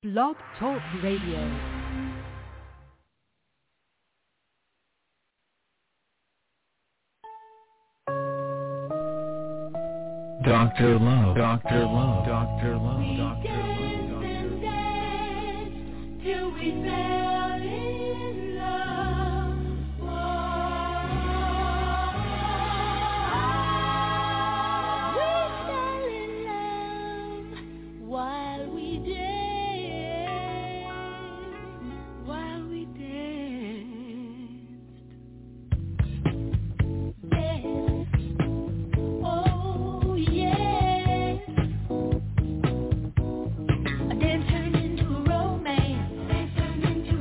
Blog Talk Radio. Dr. Love, Dr. Love, Dr. Love, We Dr. danced Love, and Dr. danced till we fell in love. We fell in love while we danced, while we danced. Yes. Oh, yes. Then turned into a romance. Then turned into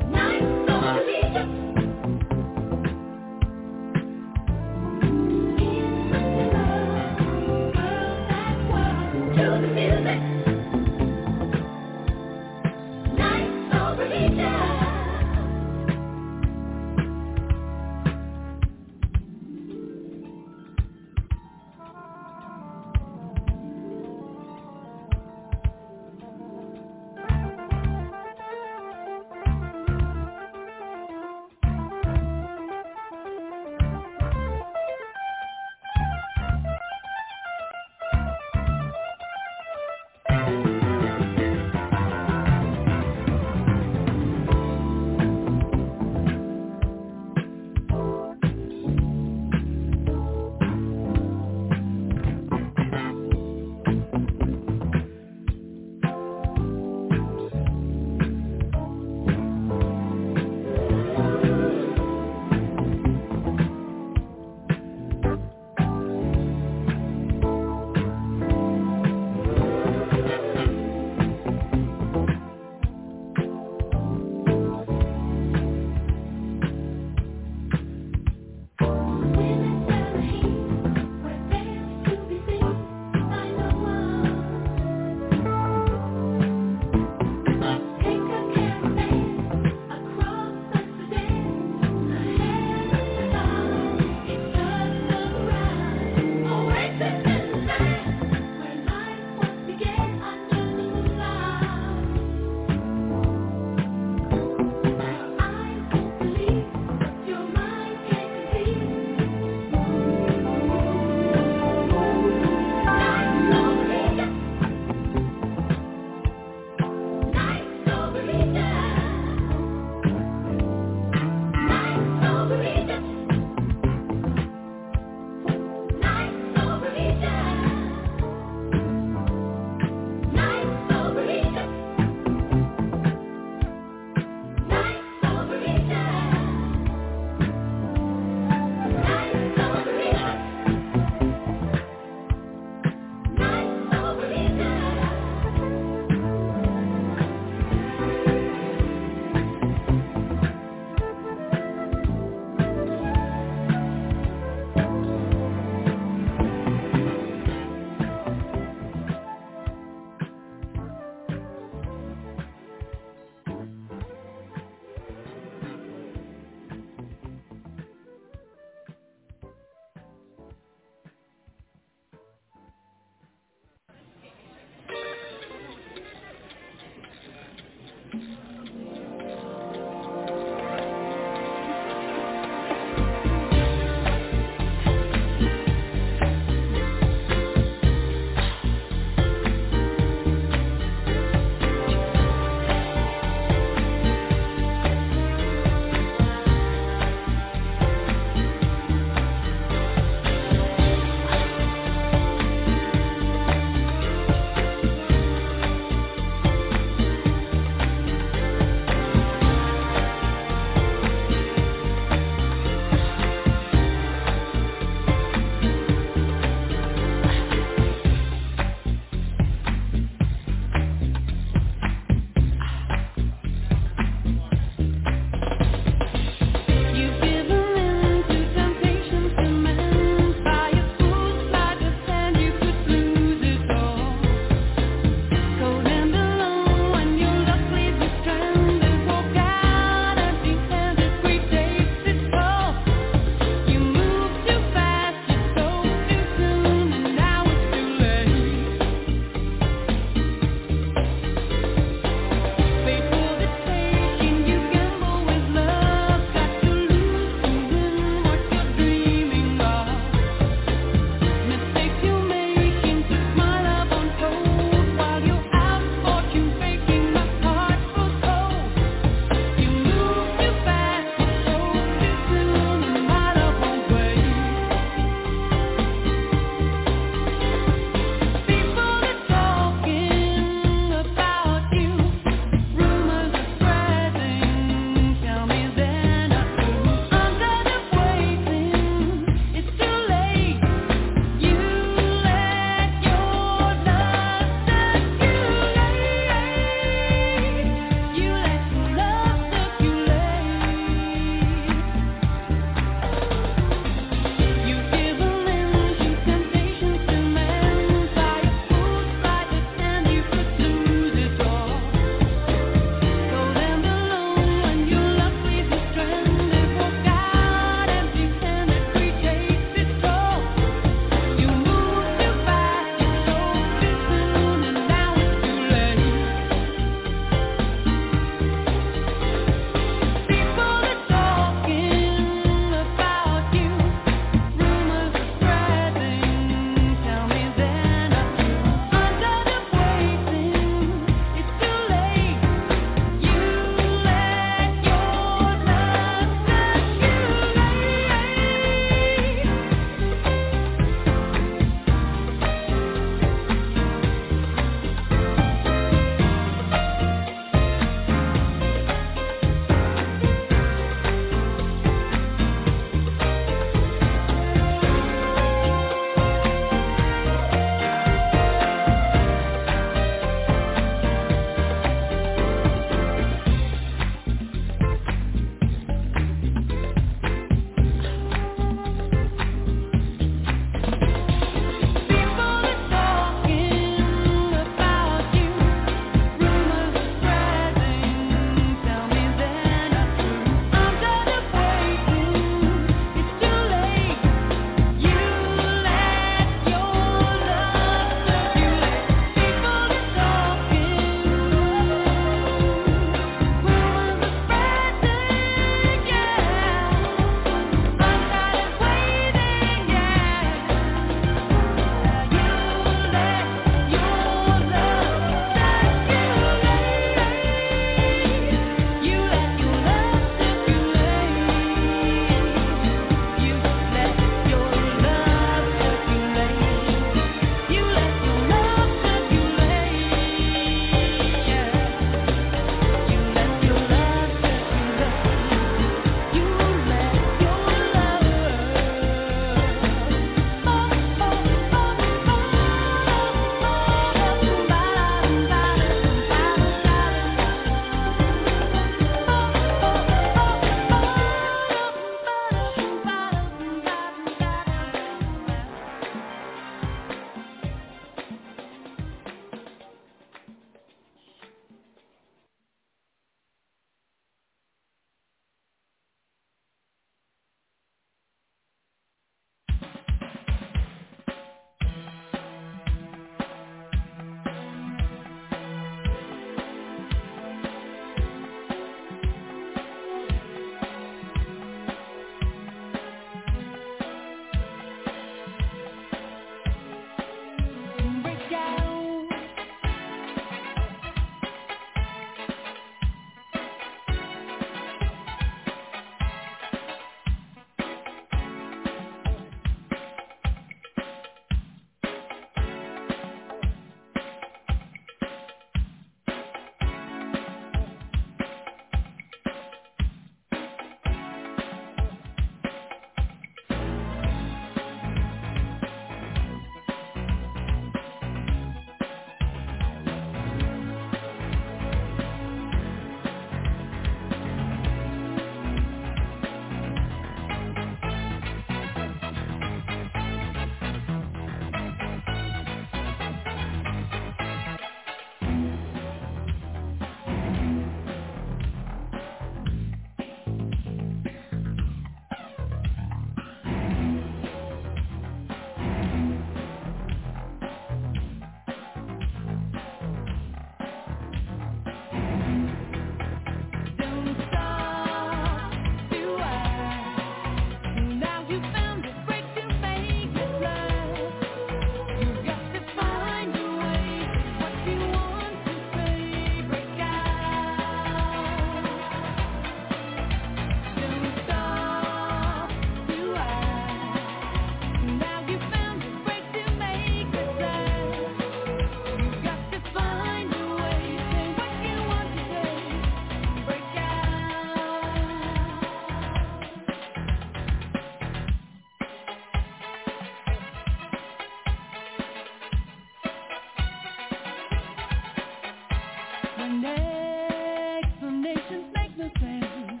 And explanations make no sense.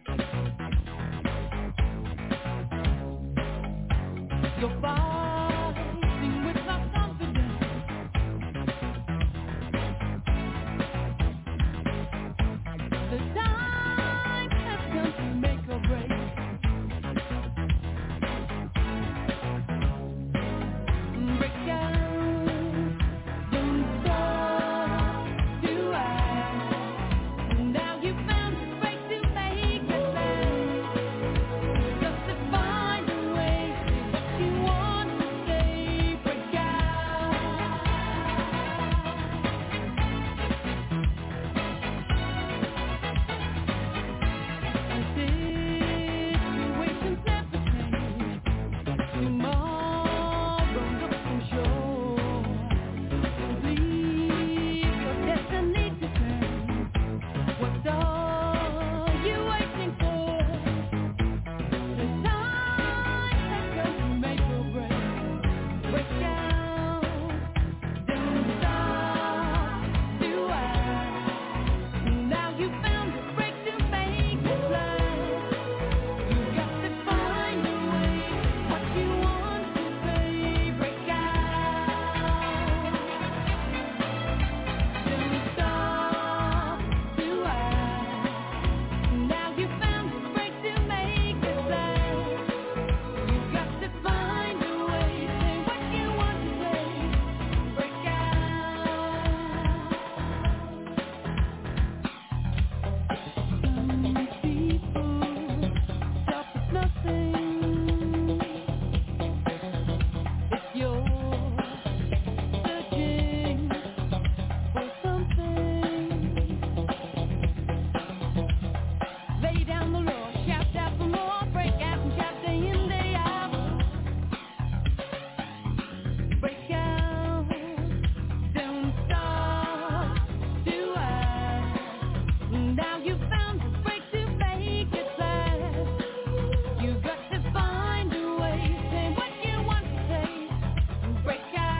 You're fighting with my confidence. The time has come to make or break. Break down, don't stop, do I? Now you found a break to make it last. Just to find a way, say what you want to say. Break out. Situations never change. Tomorrow looks so sure. Leave your destiny to turn. What are you waiting for? The time has come to make or break. Break down, don't stop, do I? Now you found a break to make it last. You got to find a way. What you want to say, break out. Don't stop, do I? Now you found a break to make it last. You got to find a way. Say what you want to say, break out. Some people stop at nothing. If you're searching for something, lay down the law, shout out for more, break out and shout day in, day out. Break out, don't stop, do I? Now you found a break to make it last. You got to find a way, say what you want to say, break out.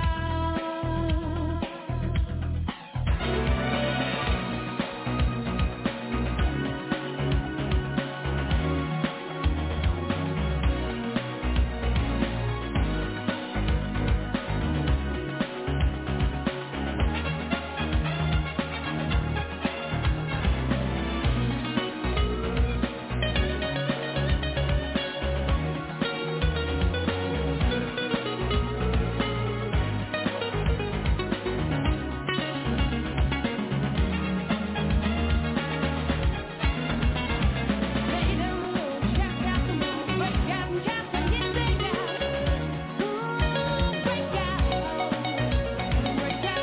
Lay down the law, shout out for more, break out and shout day in, day out. Break out, break out, break out.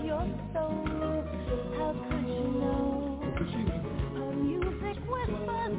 Her music whispers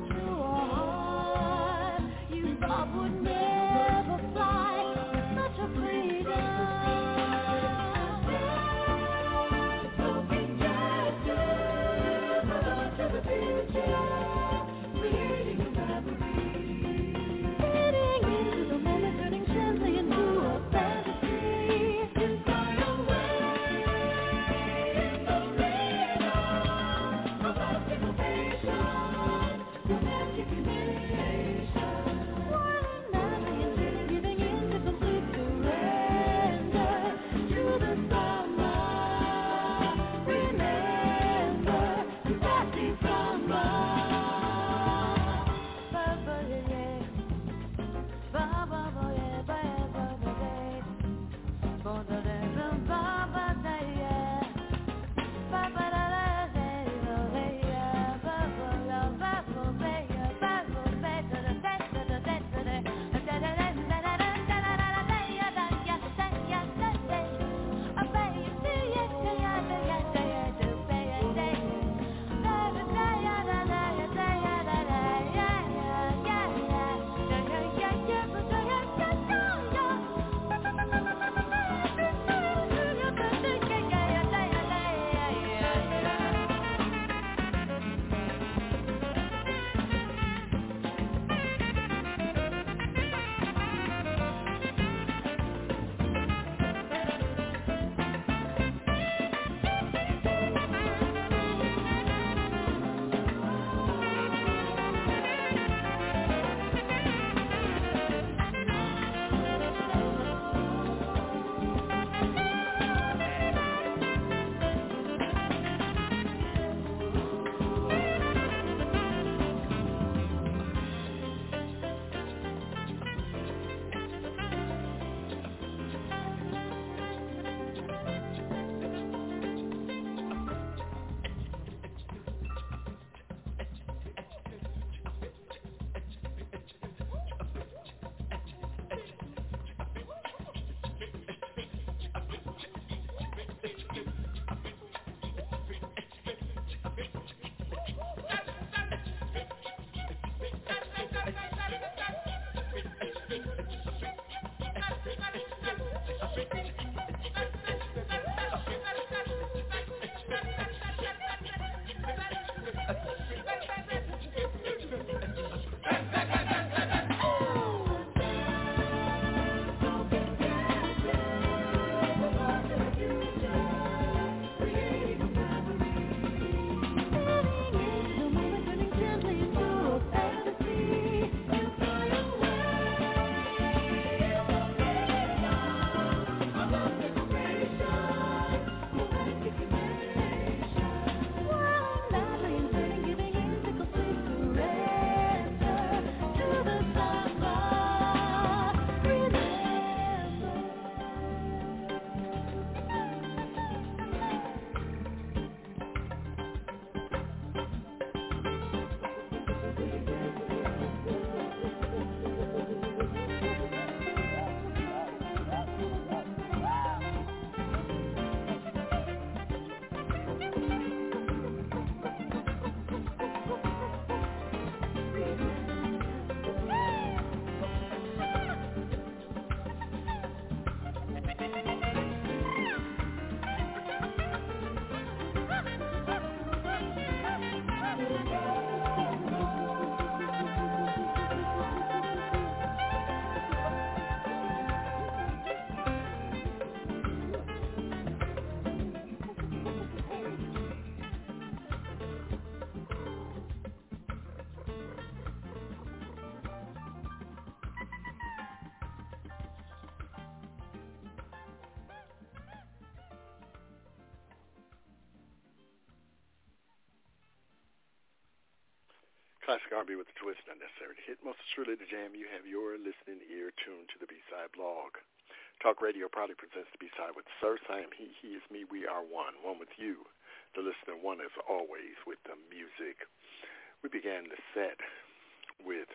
Classic R&B with a twist, not necessary to hit. Most truly the jam. You have your listening ear tuned to the B-Side blog. Talk Radio proudly presents the B-Side with Sir. I am he is me, we are one. One with you, the listener, one as always with the music. We began the set with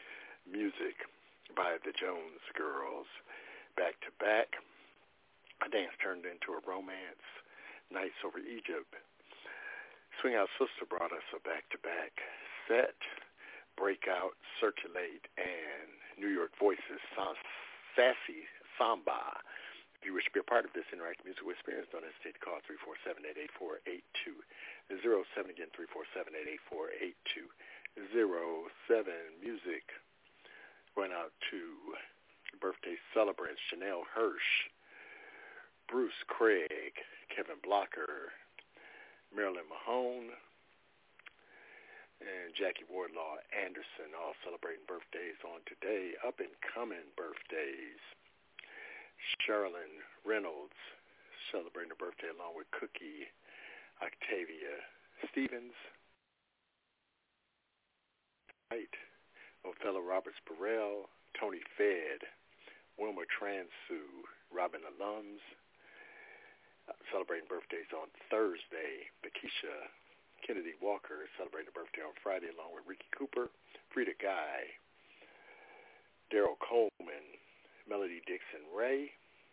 music by the Jones Girls. Back to back, a dance turned into a romance. Nights Over Egypt. Swing Out Sister brought us a back-to-back set. Breakout, Circulate, and New York Voices, Sassy Samba If you wish to be a part of this interactive musical experience, don't hesitate to call 347-884-8207. 07 again, 347-884-8207. Music going out to birthday celebrants Chanel Hirsch, Bruce Craig, Kevin Blocker, Marilyn Mahone, and Jackie Wardlaw Anderson, all celebrating birthdays on today. Up-and-coming birthdays. Sherilyn Reynolds celebrating her birthday along with Cookie Octavia Stevens. Othello Roberts Burrell, Tony Fedd, Wilma Transu, Robin Alums. Celebrating birthdays on Thursday. Bakisha Kennedy Walker celebrating her birthday on Friday along with Ricky Cooper, Frida Guy, Daryl Coleman, Melody Dixon Ray.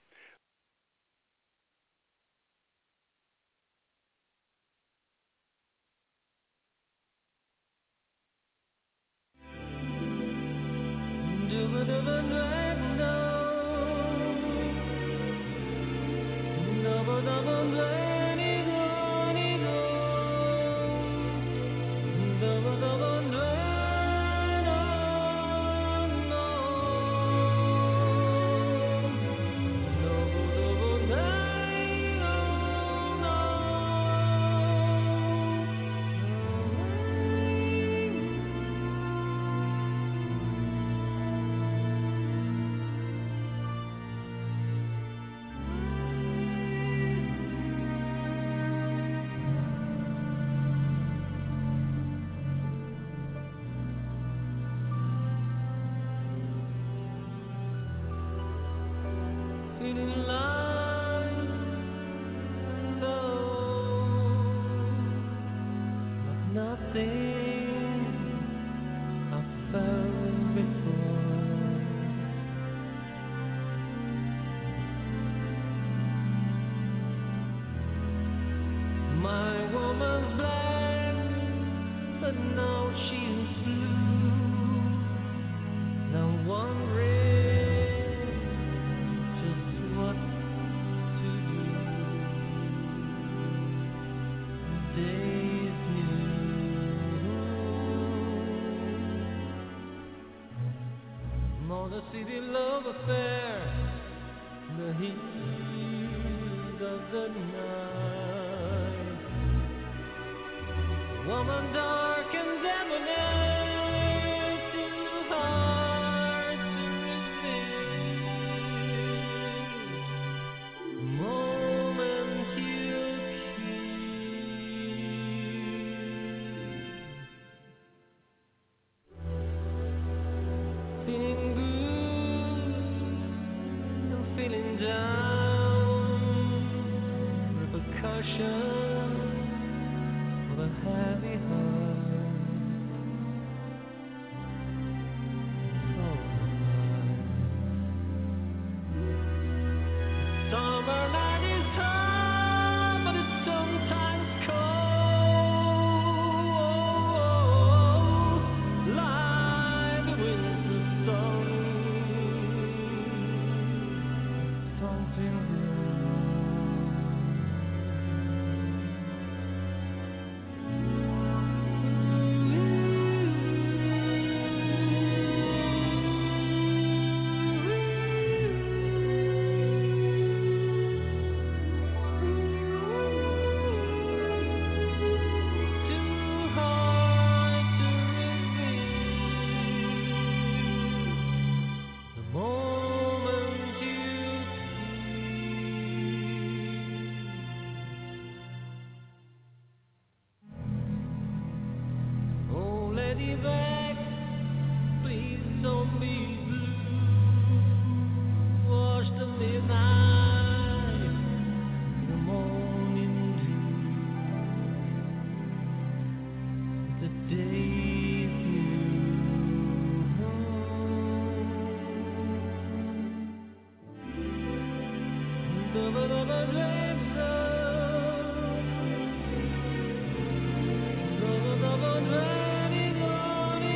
City love affair, the heat of the night. Woman dark and debonair, too hard to resist. Moment he'll keep. Feeling feeling down, repercussion of a heavy heart. Summer night is hot, but it's sometimes cold, like the winter sun. Something back, please don't be blue. Wash the midnight, the morning dew. The day's new.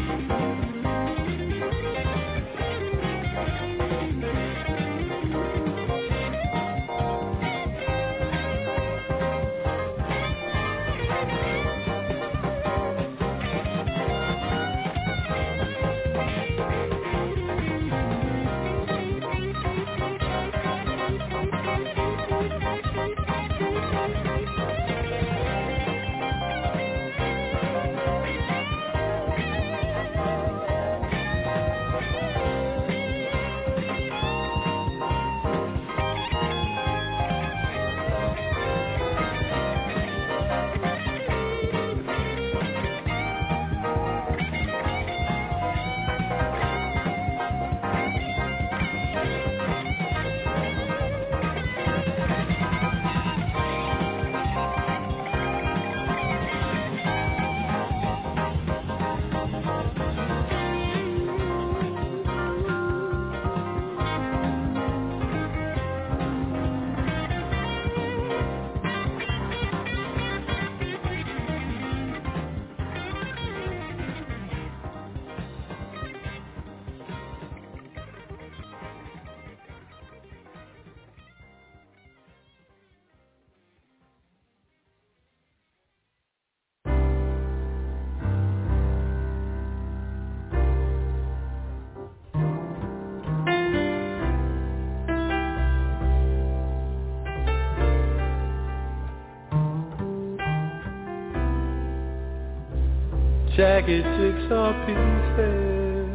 Jagged jigsaw pieces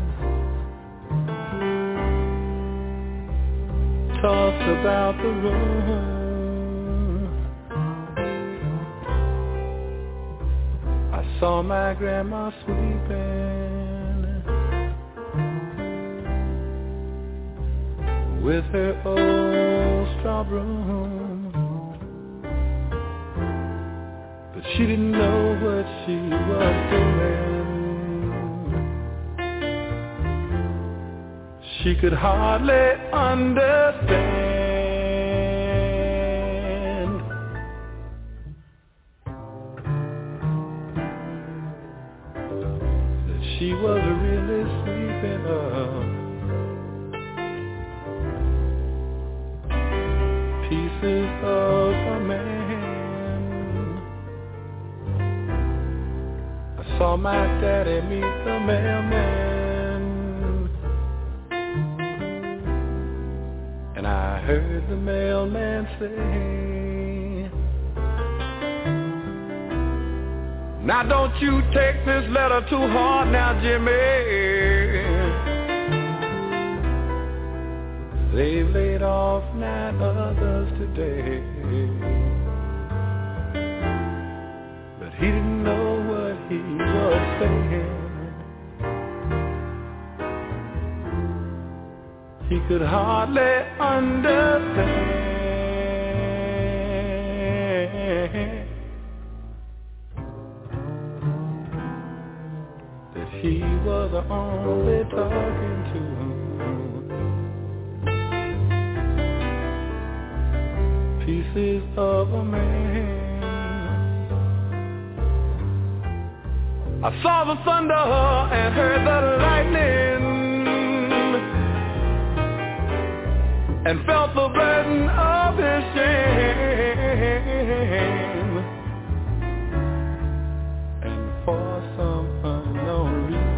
tossed about the room. I saw my grandma sweeping with her old straw broom. She didn't know what she was doing. She could hardly understand that she was really sweeping up pieces of a man. Saw my daddy meet the mailman, and I heard the mailman say, now don't you take this letter too hard now, Jimmy. They've laid off 9 others today. But he didn't know what he was saying. He could hardly understand that he was only talking to pieces of a man. I saw the thunder and heard the lightning and felt the burden of his shame. And for some unknown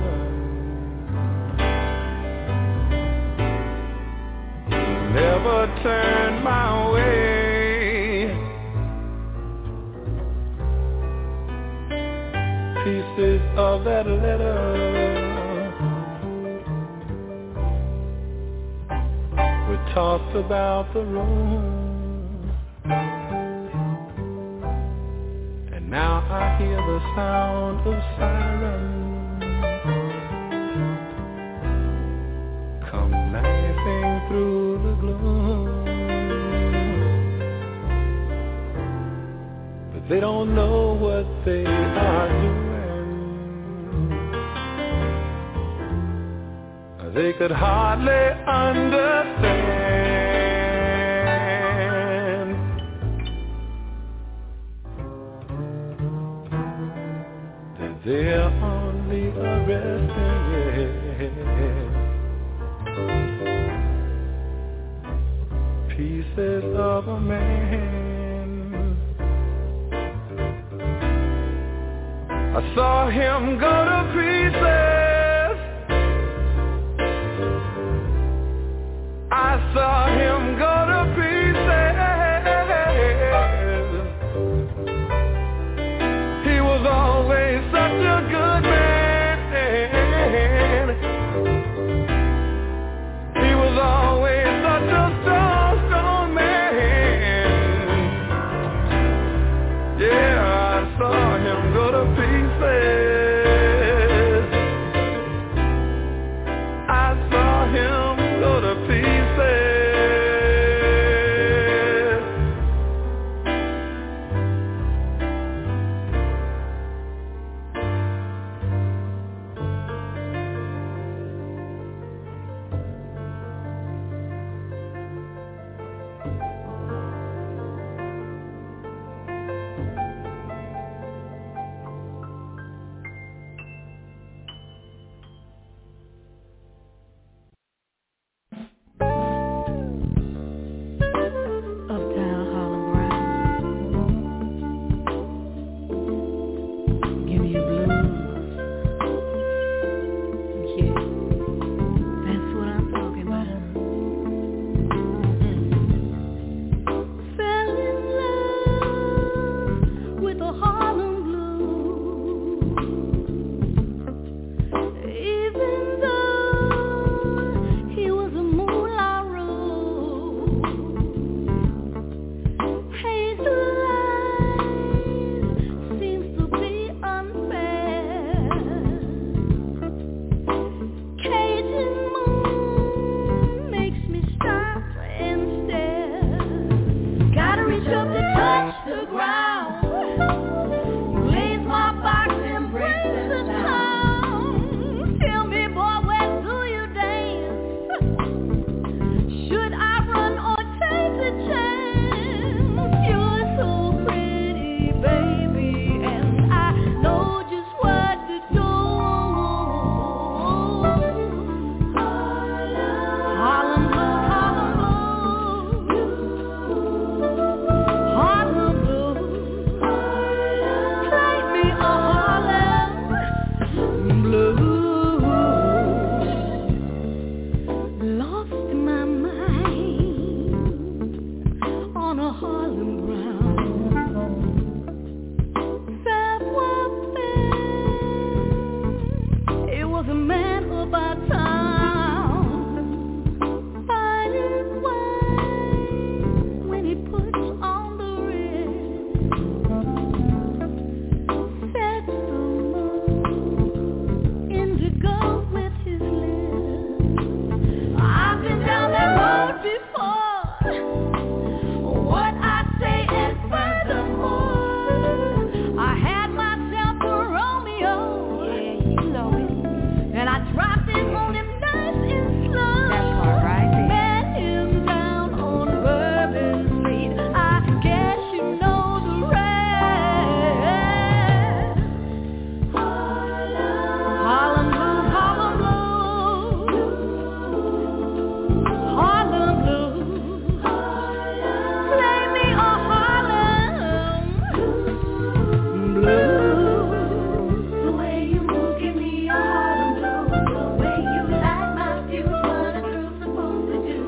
reason, he never turned my way. Pieces of that letter were tossed about the room, and now I hear the sound of sirens come knifing through the gloom, but they don't know what they are doing. They could hardly understand that they're only are resting, yeah. Pieces of a man. I saw him go to pieces. I saw him go to pieces. He was always such a good man. He was always such a strong, strong man. Yeah, I saw him go to pieces. I saw him go to pieces. Uptown Harlem Brown, give me a blues. Yeah, that's what I'm talking about. Fell in love with the Harlem blues, even though he was a moolah rose. Hazel eyes seems to be unfair. Cajun moon makes me stop and stare. Gotta reach up to touch the ground. Blaze my box and break the sound. Tell me, boy, where do you dance? Should I run or take the chance? You're so pretty, baby, and I know just what to do. Harlem blues, Harlem blues, play me a Harlem blues. Lost my mind on a Harlem ground. It was a man about town, fine and white when he puts on the red. Set the moon indigo with his lips. I've been down that road before. What I say and furthermore, I had myself a Romeo, yeah, you know it, and I dropped it on him nice and slow. That part right there. Met him down on Bourbon Street. I guess you know the rest. Harlem blues, Harlem blues, play me a Harlem blues. The way you move, give me a Harlem blues. The way you light my fuse, what a girl's supposed to do.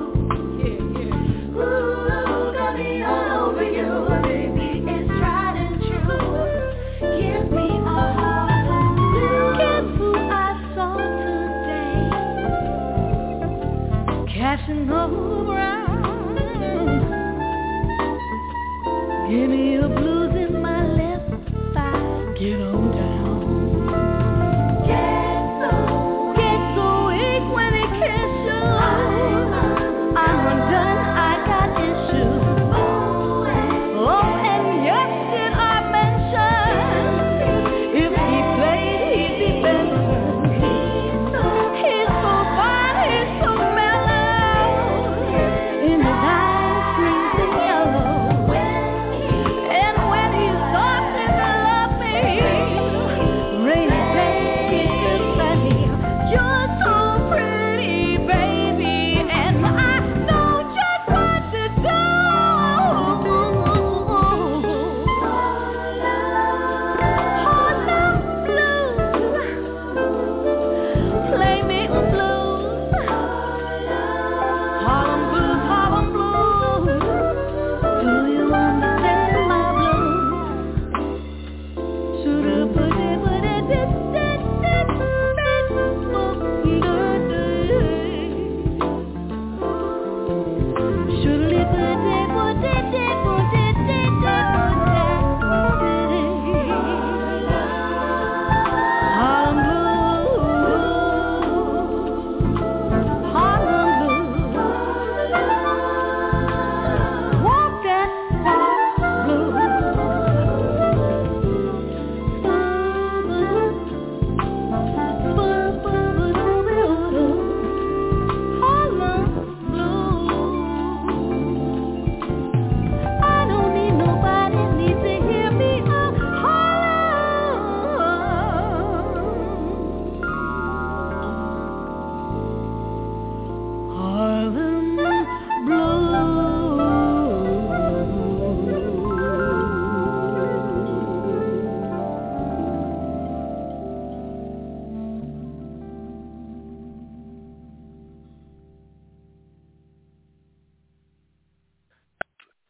Ooh, got me all over you, baby, it's tried and true. Give me a Harlem blues. Guess who I saw today? Cashing around. Give me a blues in my left thigh. Get on down. Get so weak when he kiss you. I'm undone, I got issues. Oh, and yes, did I mention if he played, he'd be better. He's so fine, he's so mellow.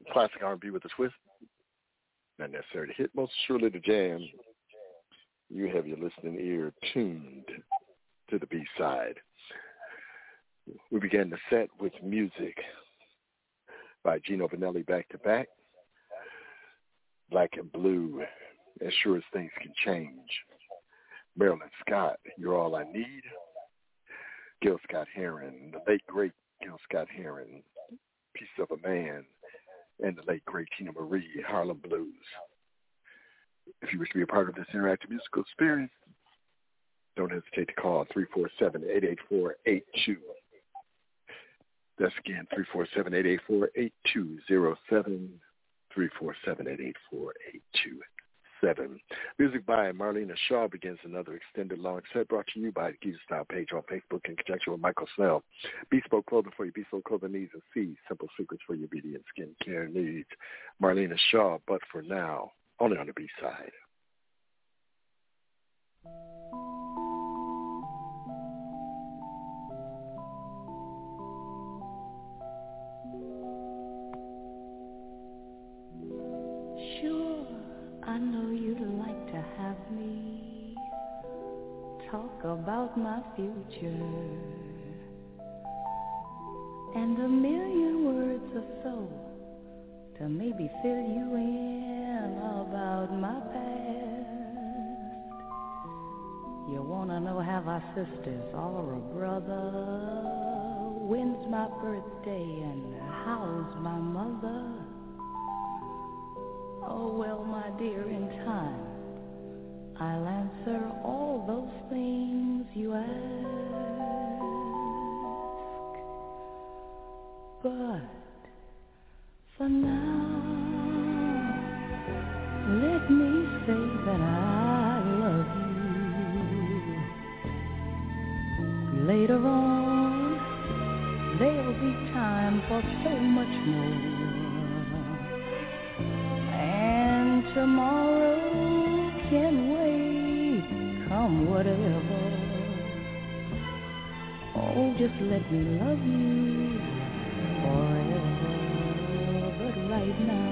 classic R&B with a twist. Not necessary to hit, most surely to jam. You have your listening ear tuned to the B-side. We began the set with music by Gino Vanelli back-to-back. Black and Blue, As Sure as Things Can Change. Marilyn Scott, You're All I Need. Gil Scott-Heron, the late, great Gil Scott-Heron, Piece of a Man, and the late, great Tina Marie, Harlem Blues. If you wish to be a part of this interactive musical experience, don't hesitate to call 347-884-82. That's again 347-884-8207, 347-884-8207. Music by Marlena Shaw begins another extended long set brought to you by the Geezer Style page on Facebook in conjunction with Michael Snell. Bespoke clothing for your bespoke clothing needs and see simple secrets for your beauty and skin care needs. Marlena Shaw, but for now, only on the B-side. Sure, I know you'd like to have me talk about my future, and a million words or so to maybe fill you in about my past. You wanna know have I sisters or a brother? When's my birthday and how's my mother? Oh, well, my dear, in time, I'll answer all those things you ask. But for now, let me say that I love you. Later on, there'll be time for so much more. And tomorrow can wait, come whatever. Oh, just let me love you forever, but right now.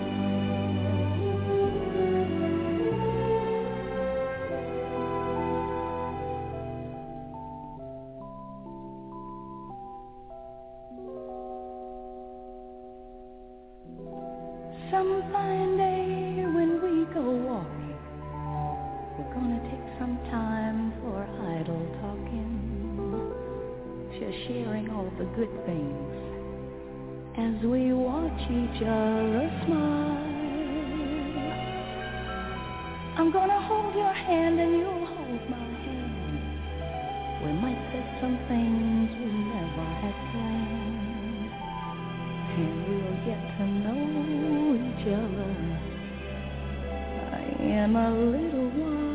Some fine day when we go walking, we're gonna take some time for idle talking, just sharing all the good things as we watch each other smile. I'm gonna hold your hand and you'll hold my hand. We might say some things we never had planned, and we'll get to know each other in a little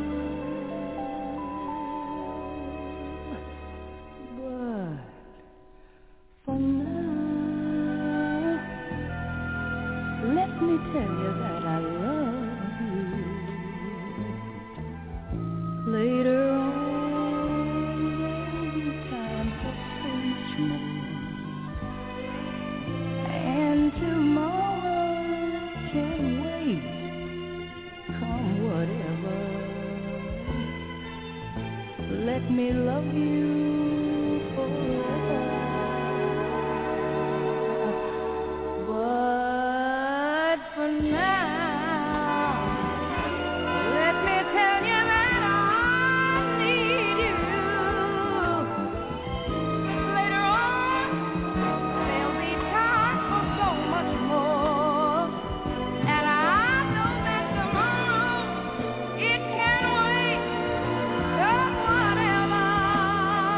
while. But for now, let me tell you that I love you. Later on, there'll be time for so much more. And tomorrow can wait, come whatever. Let me love you forever. But for now, let me tell you that I need you. Later on, there'll be time for so much more. And I know that tomorrow, it can wait, just whatever.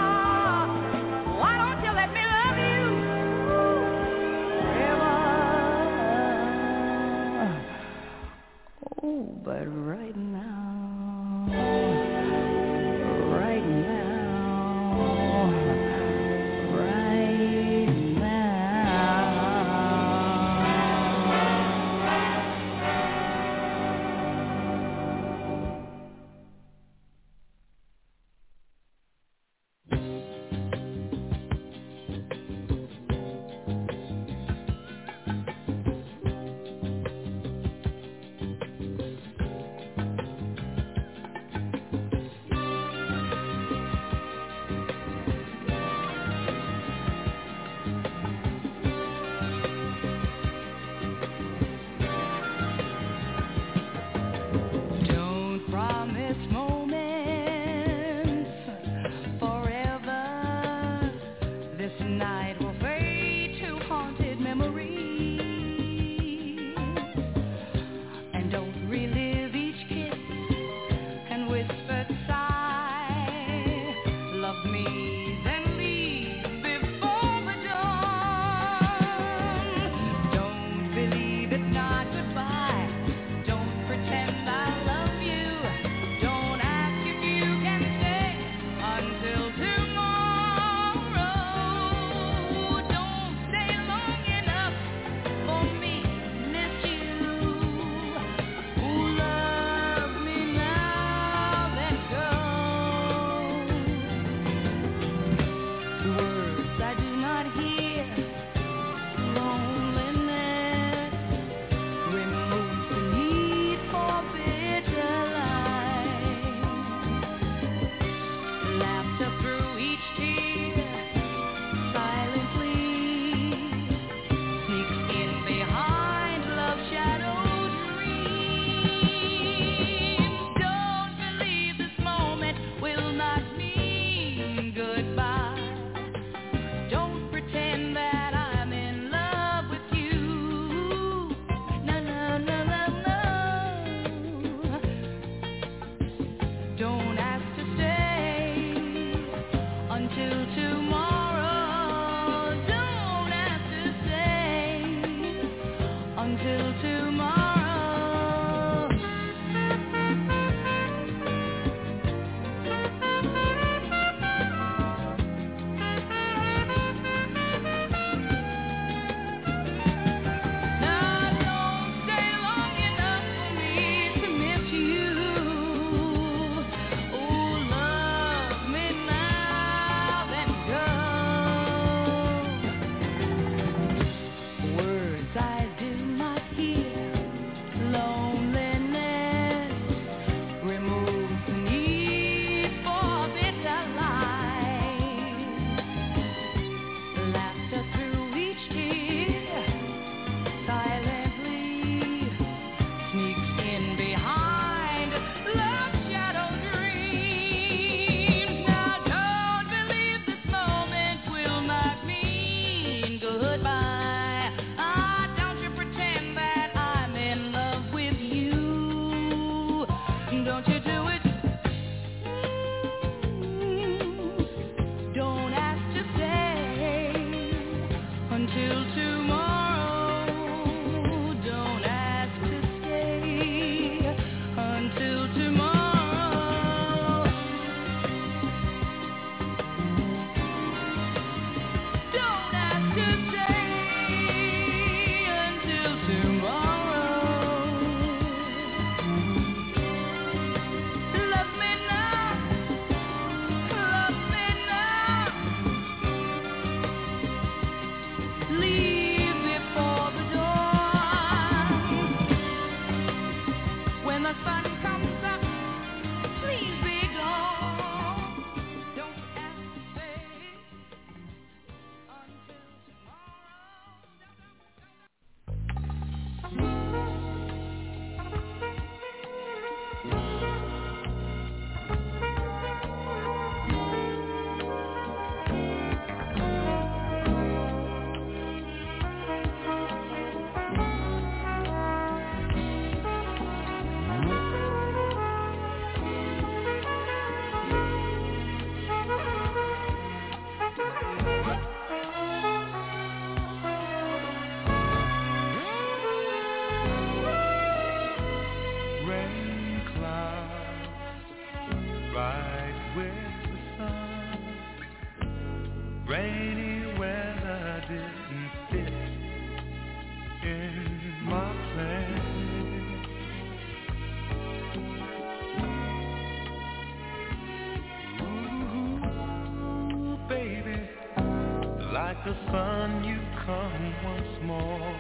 like the sun, you come once more.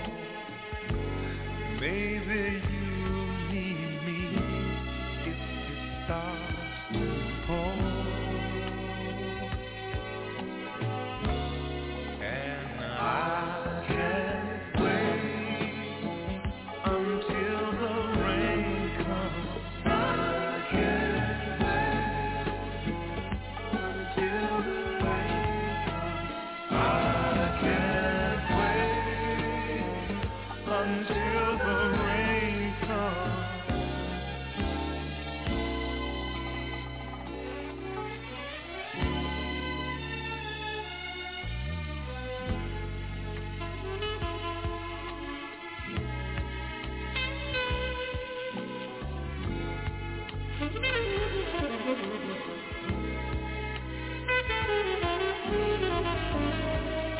Maybe you need me if it starts to pour. And I can't wait until the rain comes. I can't wait until the rain comes. I can't wait until the rain comes.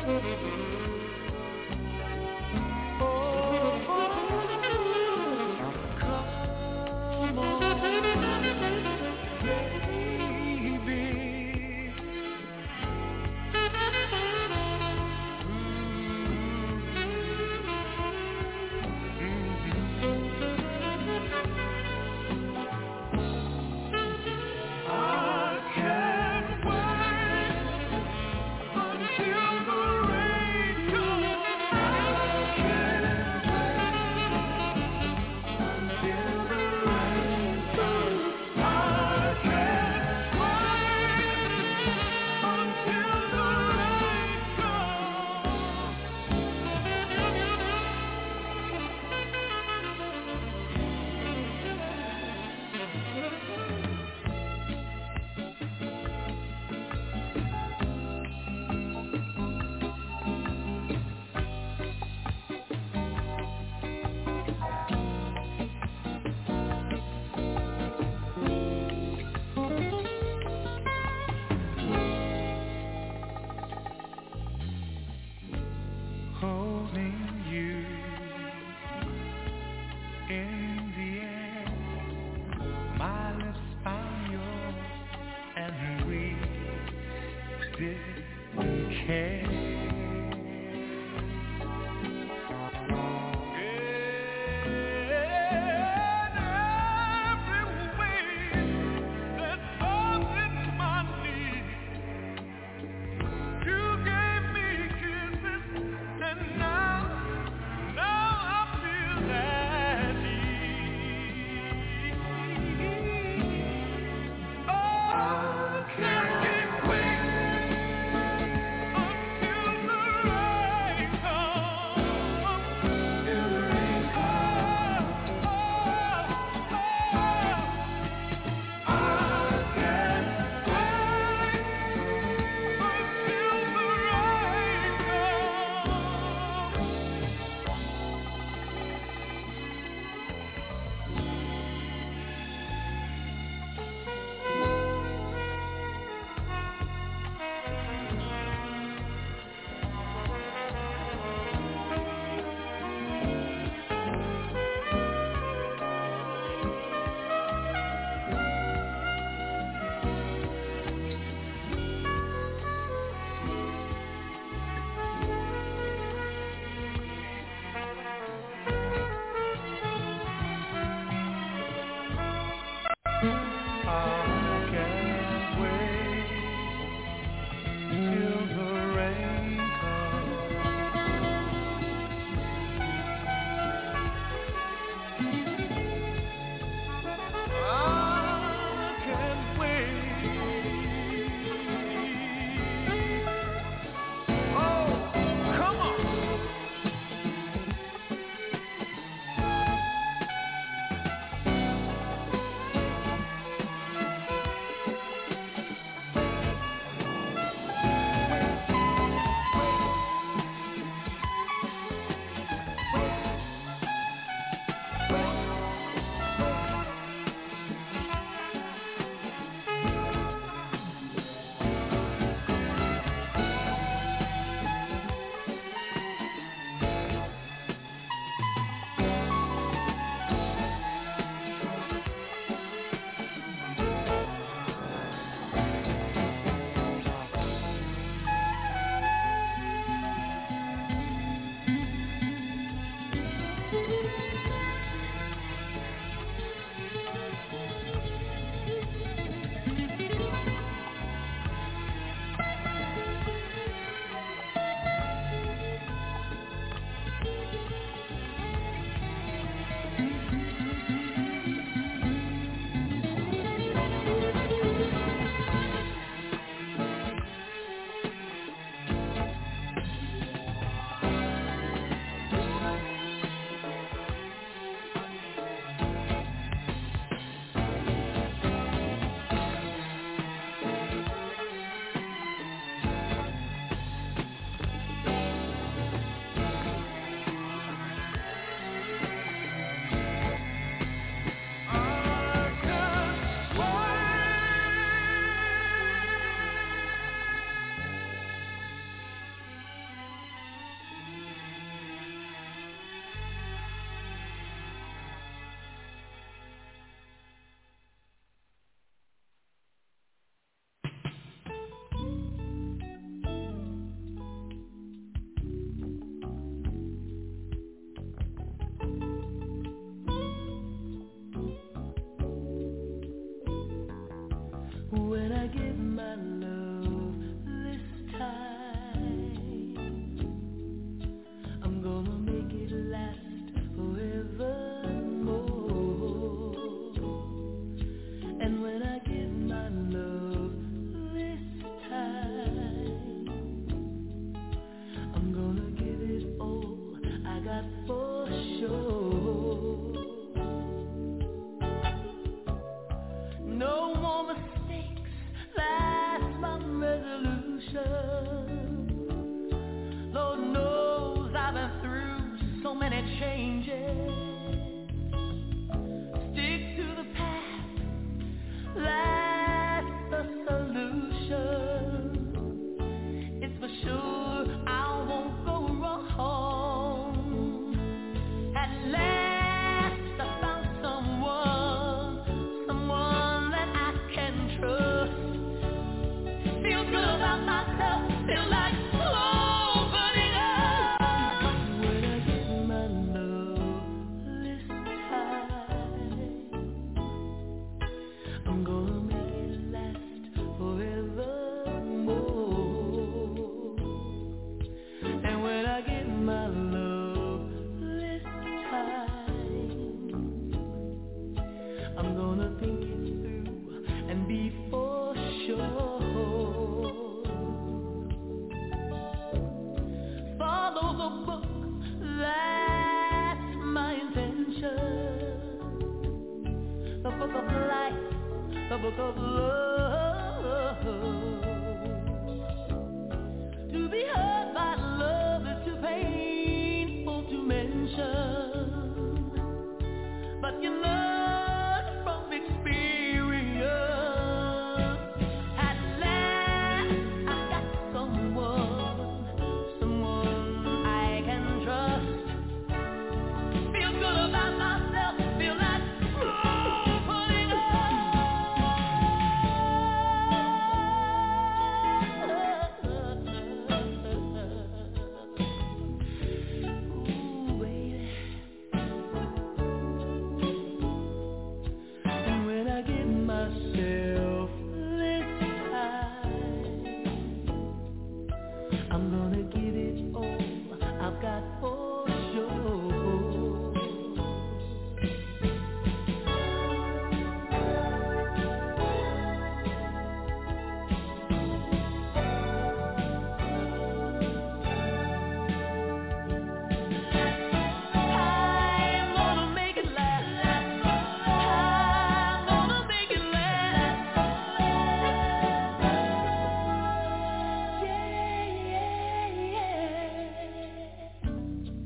Can't wait until solution. Lord knows I've been through so many changes. Stick to the path, that's the solution. It's for sure I won't go wrong. At last I found someone that I can trust. Feel good about myself, feel like opening up. When I get my love list tight, I'm gonna make it last forevermore. And when I get my love list tight, I'm gonna think it through and be for sure. Follow the book, that's my intention. The book of life, the book of love. To be hurt by love is too painful to mention, but you learn from experience. At last I got someone I can trust. Feel good about myself, feel like putting up. Ooh, baby. And when I get myself lit tight, I'm gonna give it all I've got for sure. I'm gonna make it last. I'm gonna make it last. Yeah, yeah, yeah.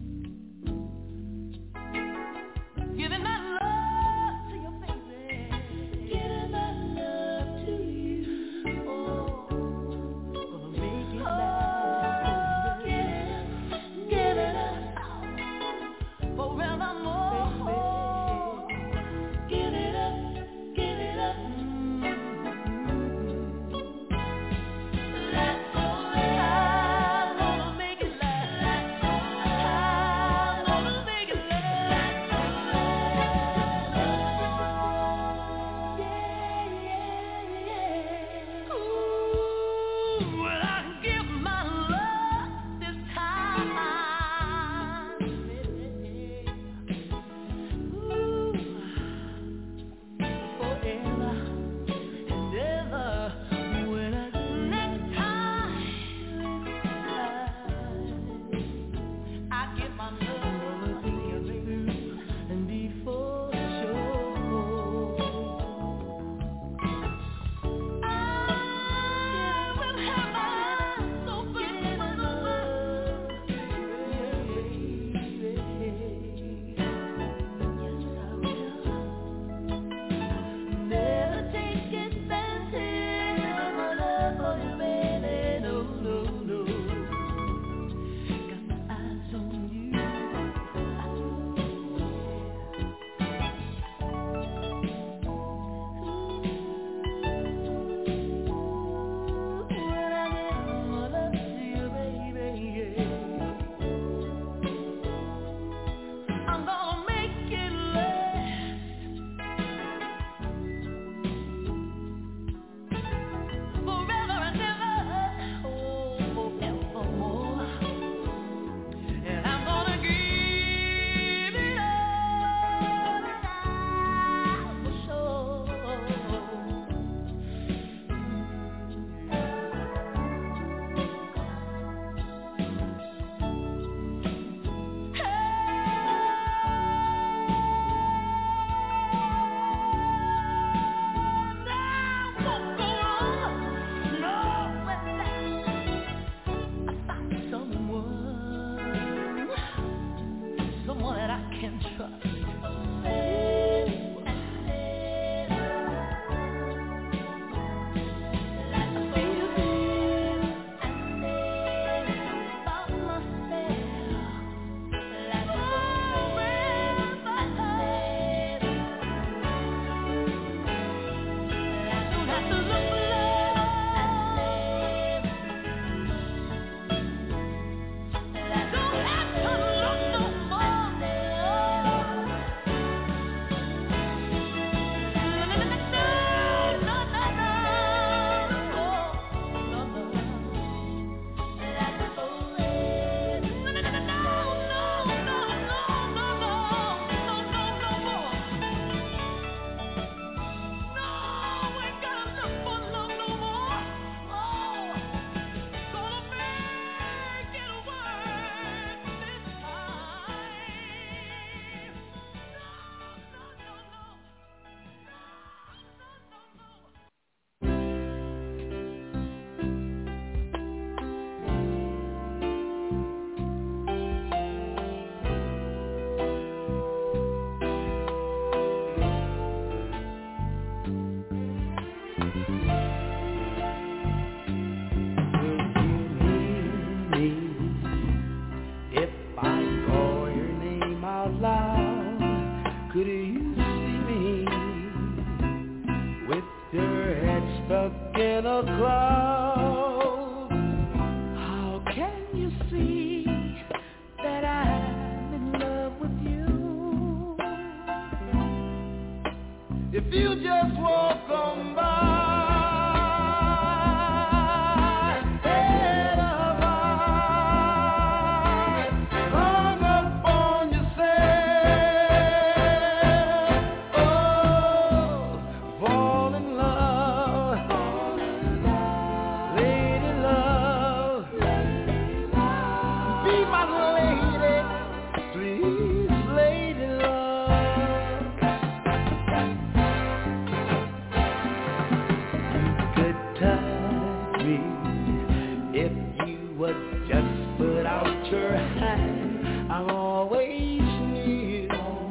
would just put out your hand. I'm always near,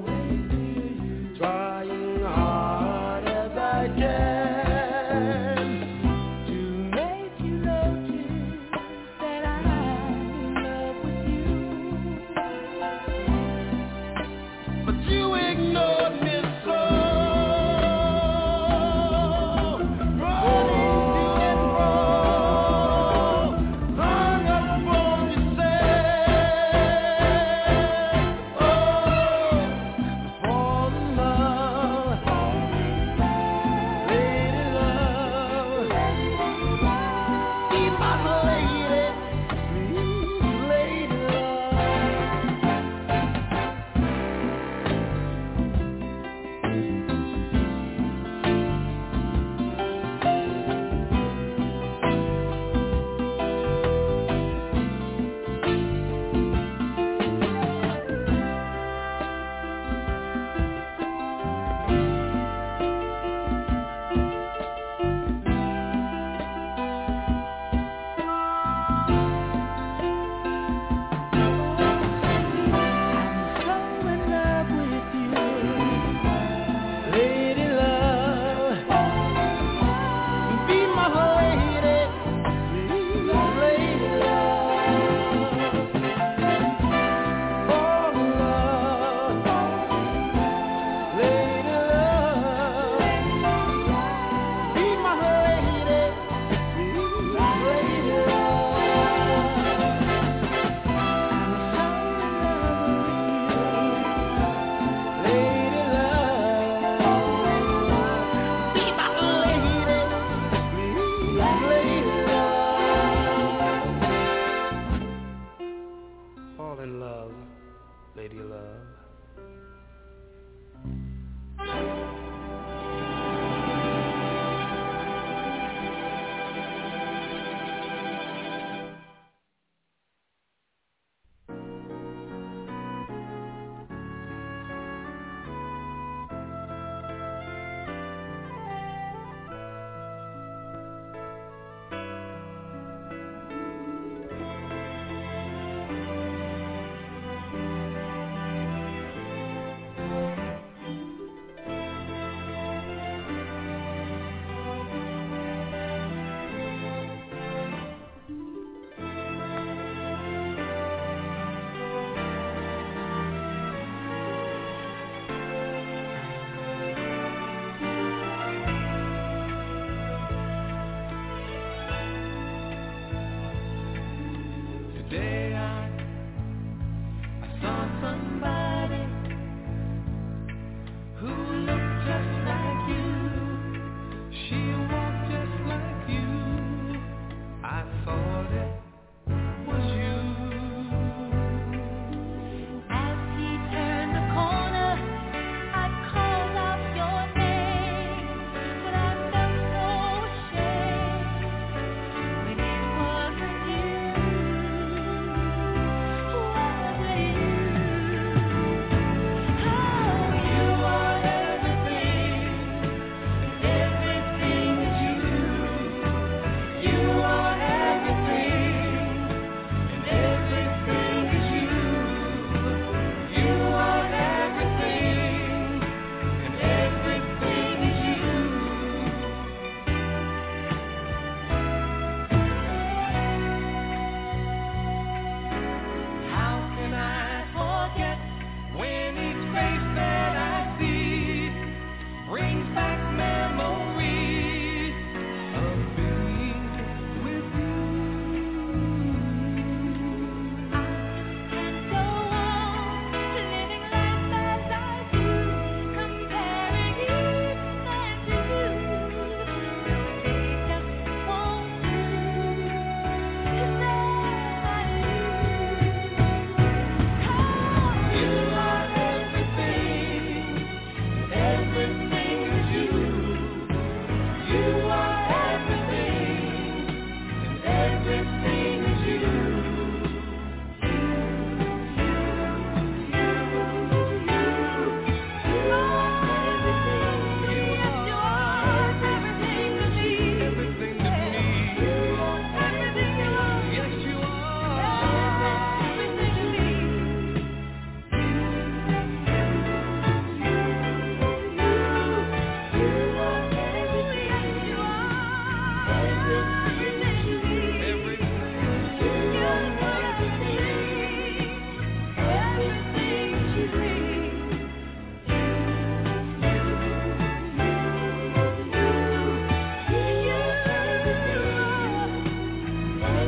trying hard as I can to make you notice that I'm in love with you. But you ignored me so.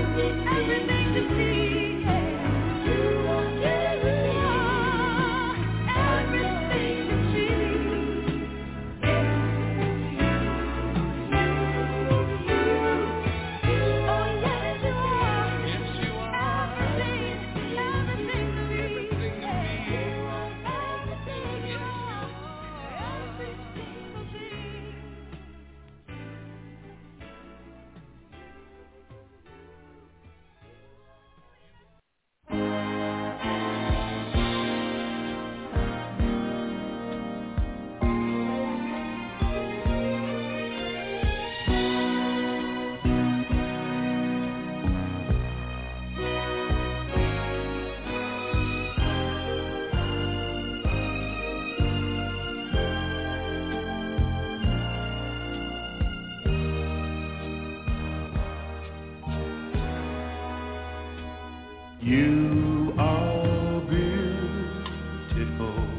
You are beautiful,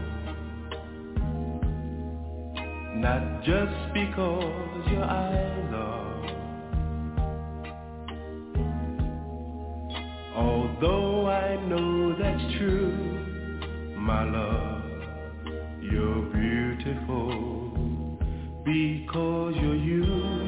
not just because your eyes are. Although I know that's true, my love, you're beautiful because you're you.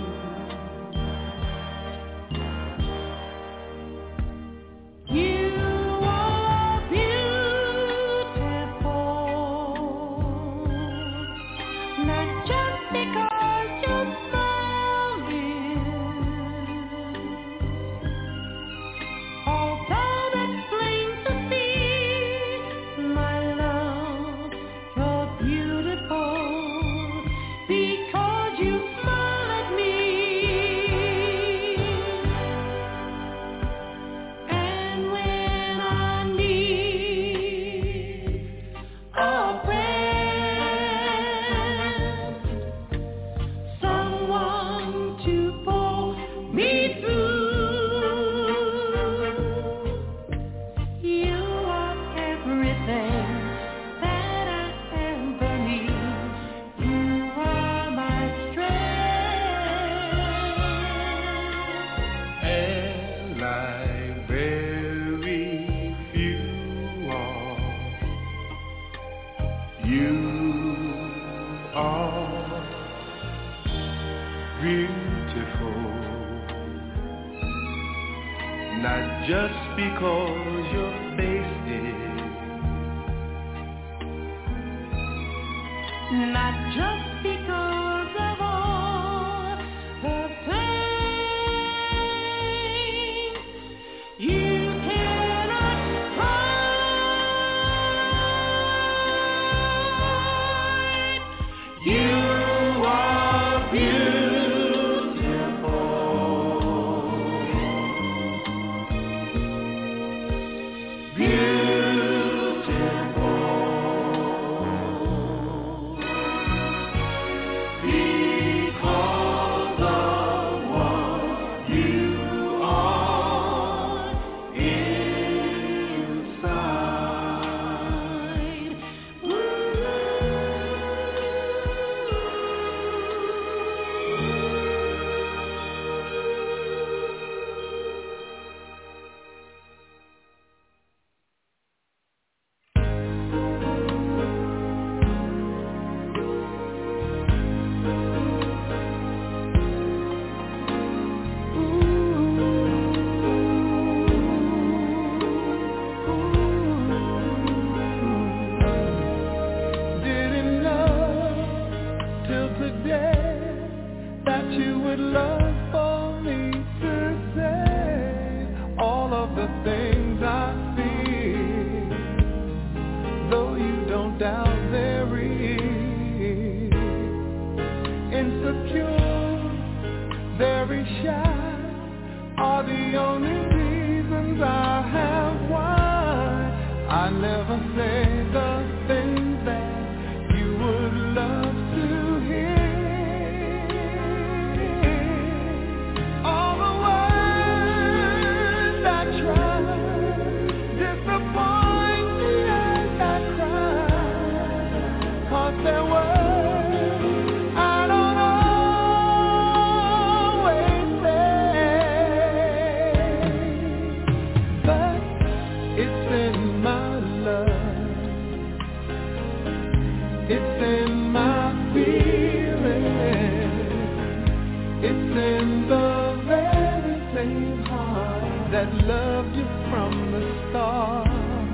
loved you from the start.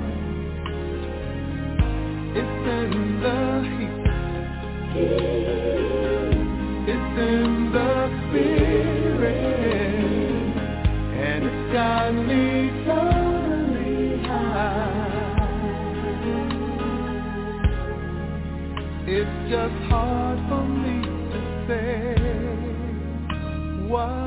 It's in the heat. It's in the spirit. And it's got me totally high. It's just hard for me to say why.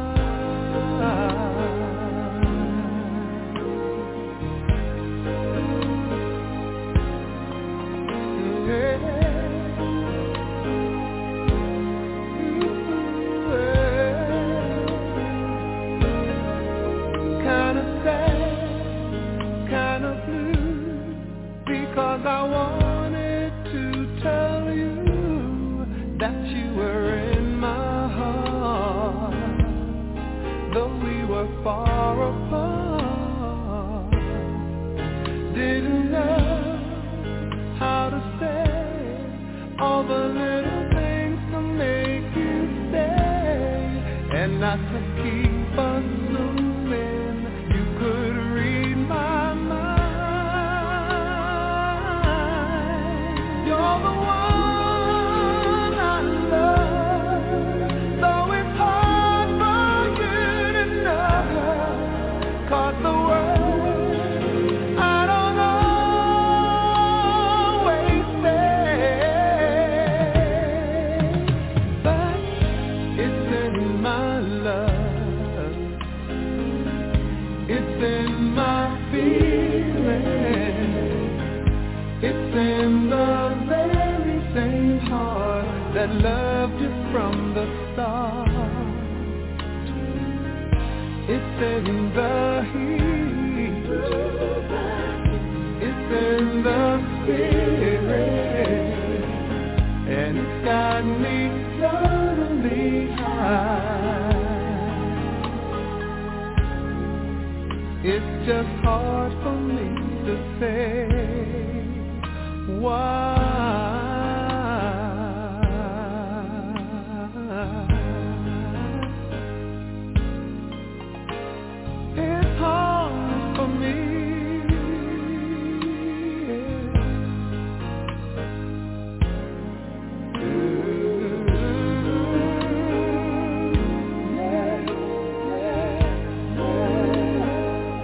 Because I wanted to tell you that you were in my heart, though we were far apart. Didn't know how to say all the little things to make you stay, and I could keep assuming you could read my mind. You're the one I love, though it's hard for you to know, 'cause the words I don't always say, but it's in my love, it's in my feeling, it's in the very same heart that loved you from the start. It's in the heat, it's in the spirit, and it's got me totally high. It's just hard for me to say why. It's hard for me.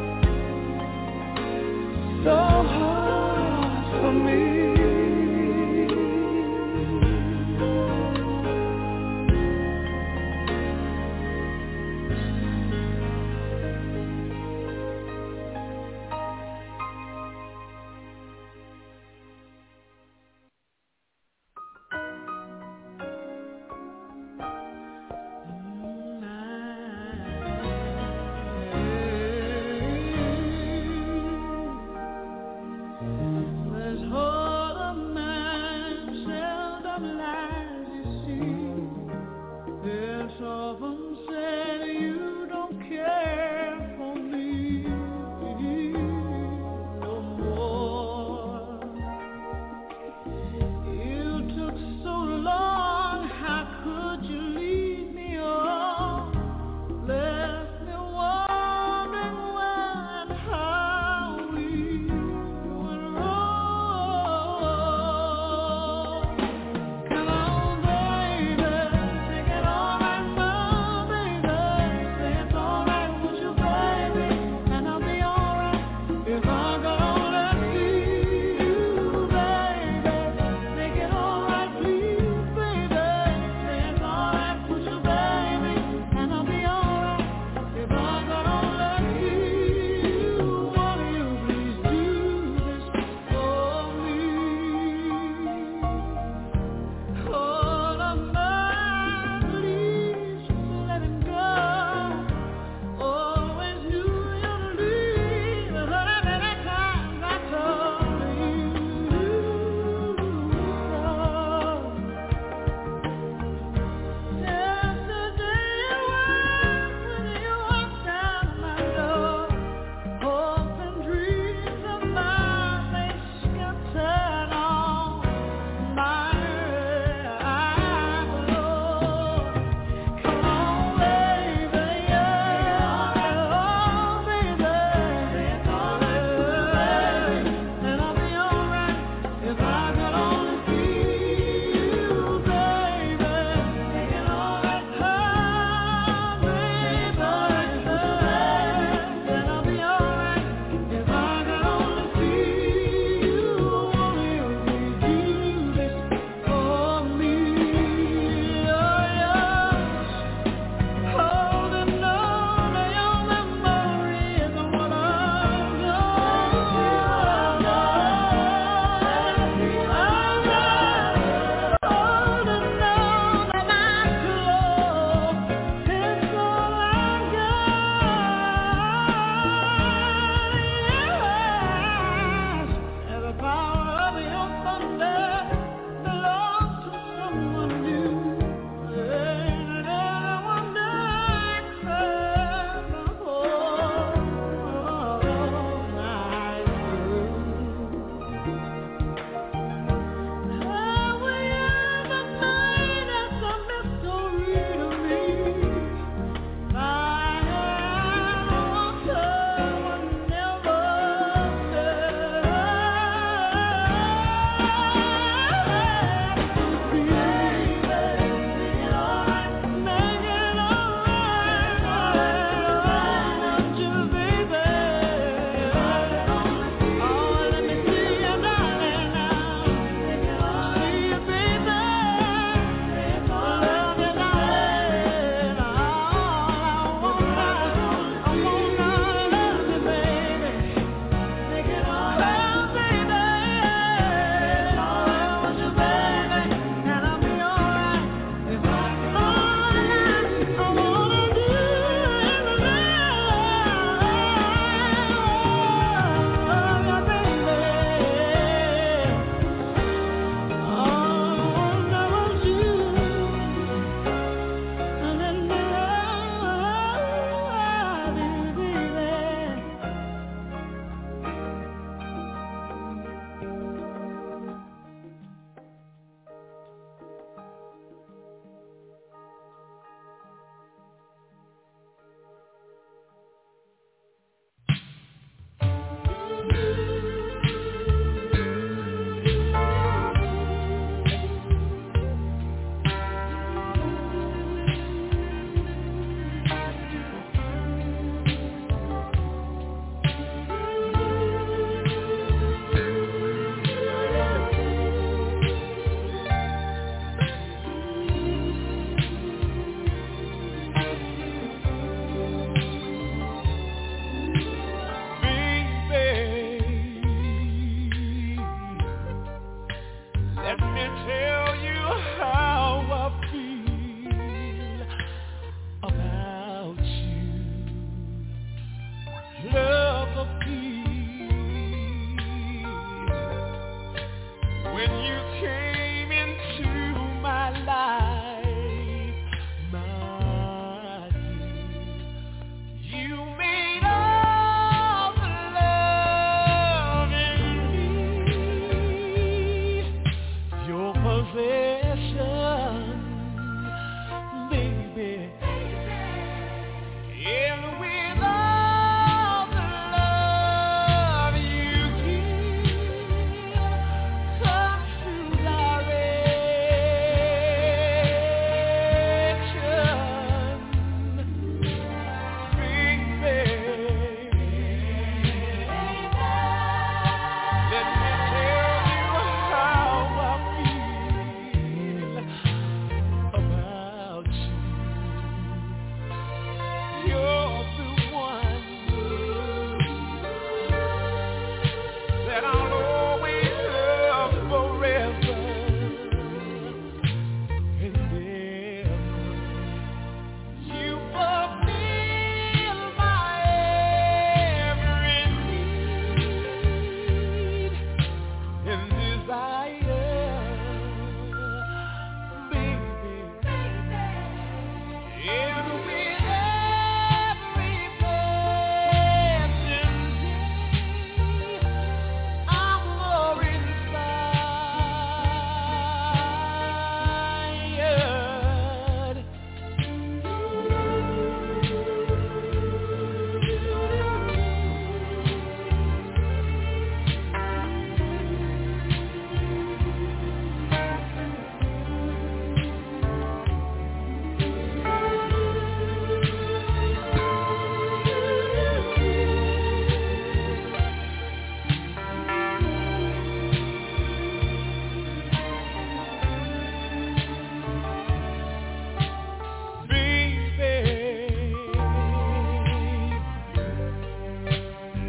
So hard for me.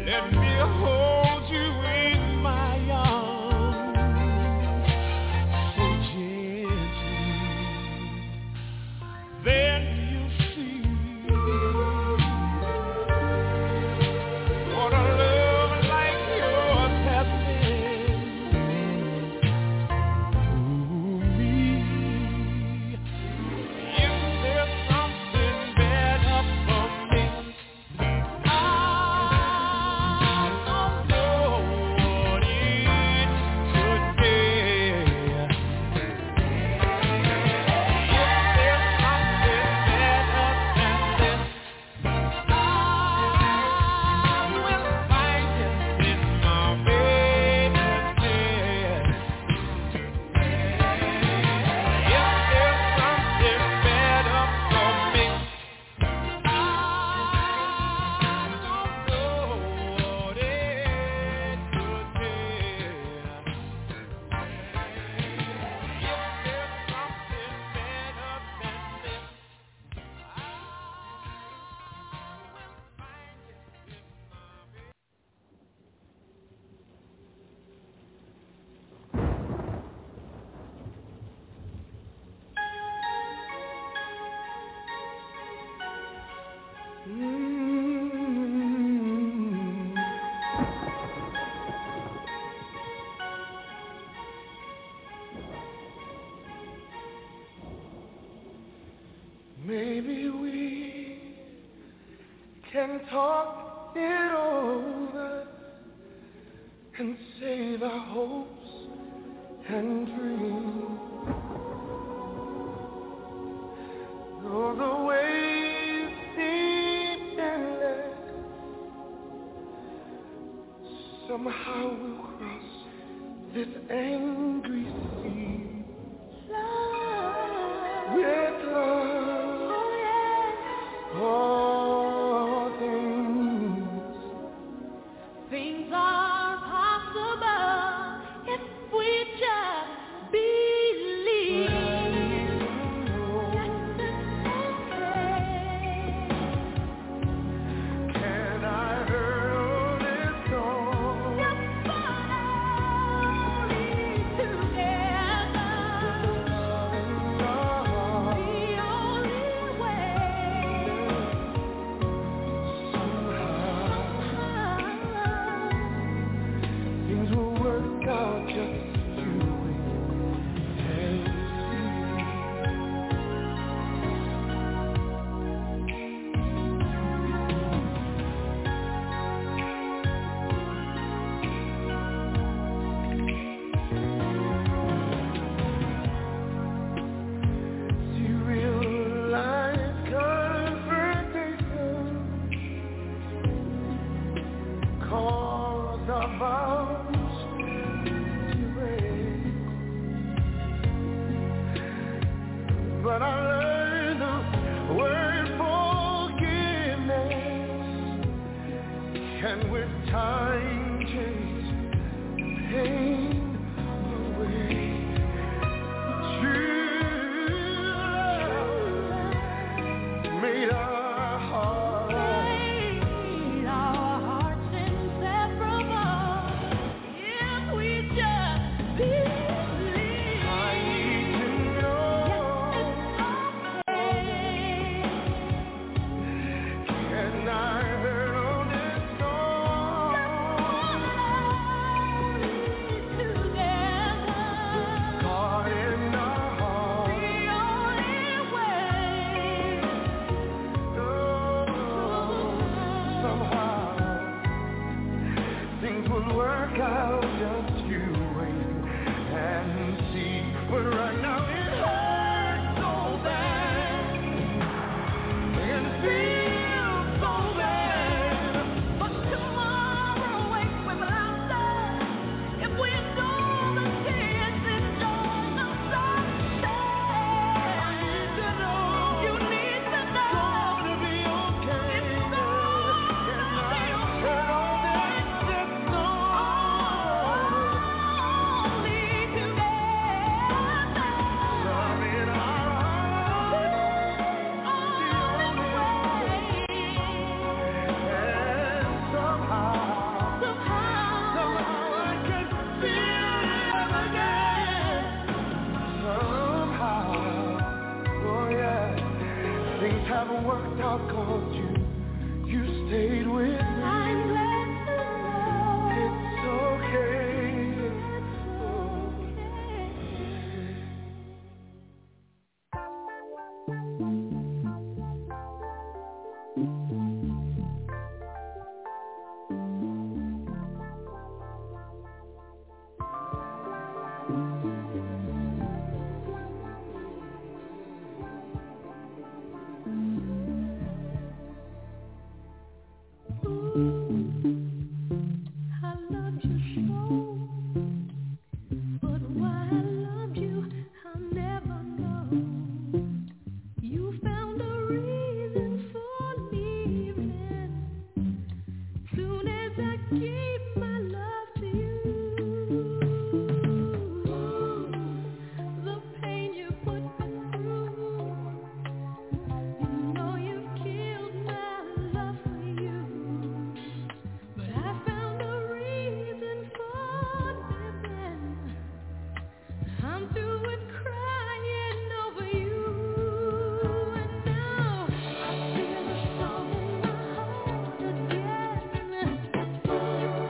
Let me hold you in my arms so gently. Then you see what a love like yours has been through me. If there's something better for me, I don't know what it should be. If there's something better than this, I will find it in my baby's bed. If there's something better for me, I don't know what it could be. Maybe we can talk it over and save our hopes and dreams. Though the waves seem endless, somehow we'll cross this angry sea. With love, all Things are possible if we just believe. Can I hurt on this song? Things will work out just you wait and see real life confrontation cause our vows to break. But I learned the word forgiveness can with time chase pain away. True love made our hearts Inseparable if we just believe. I need to know. Can I hurt on this song? Again.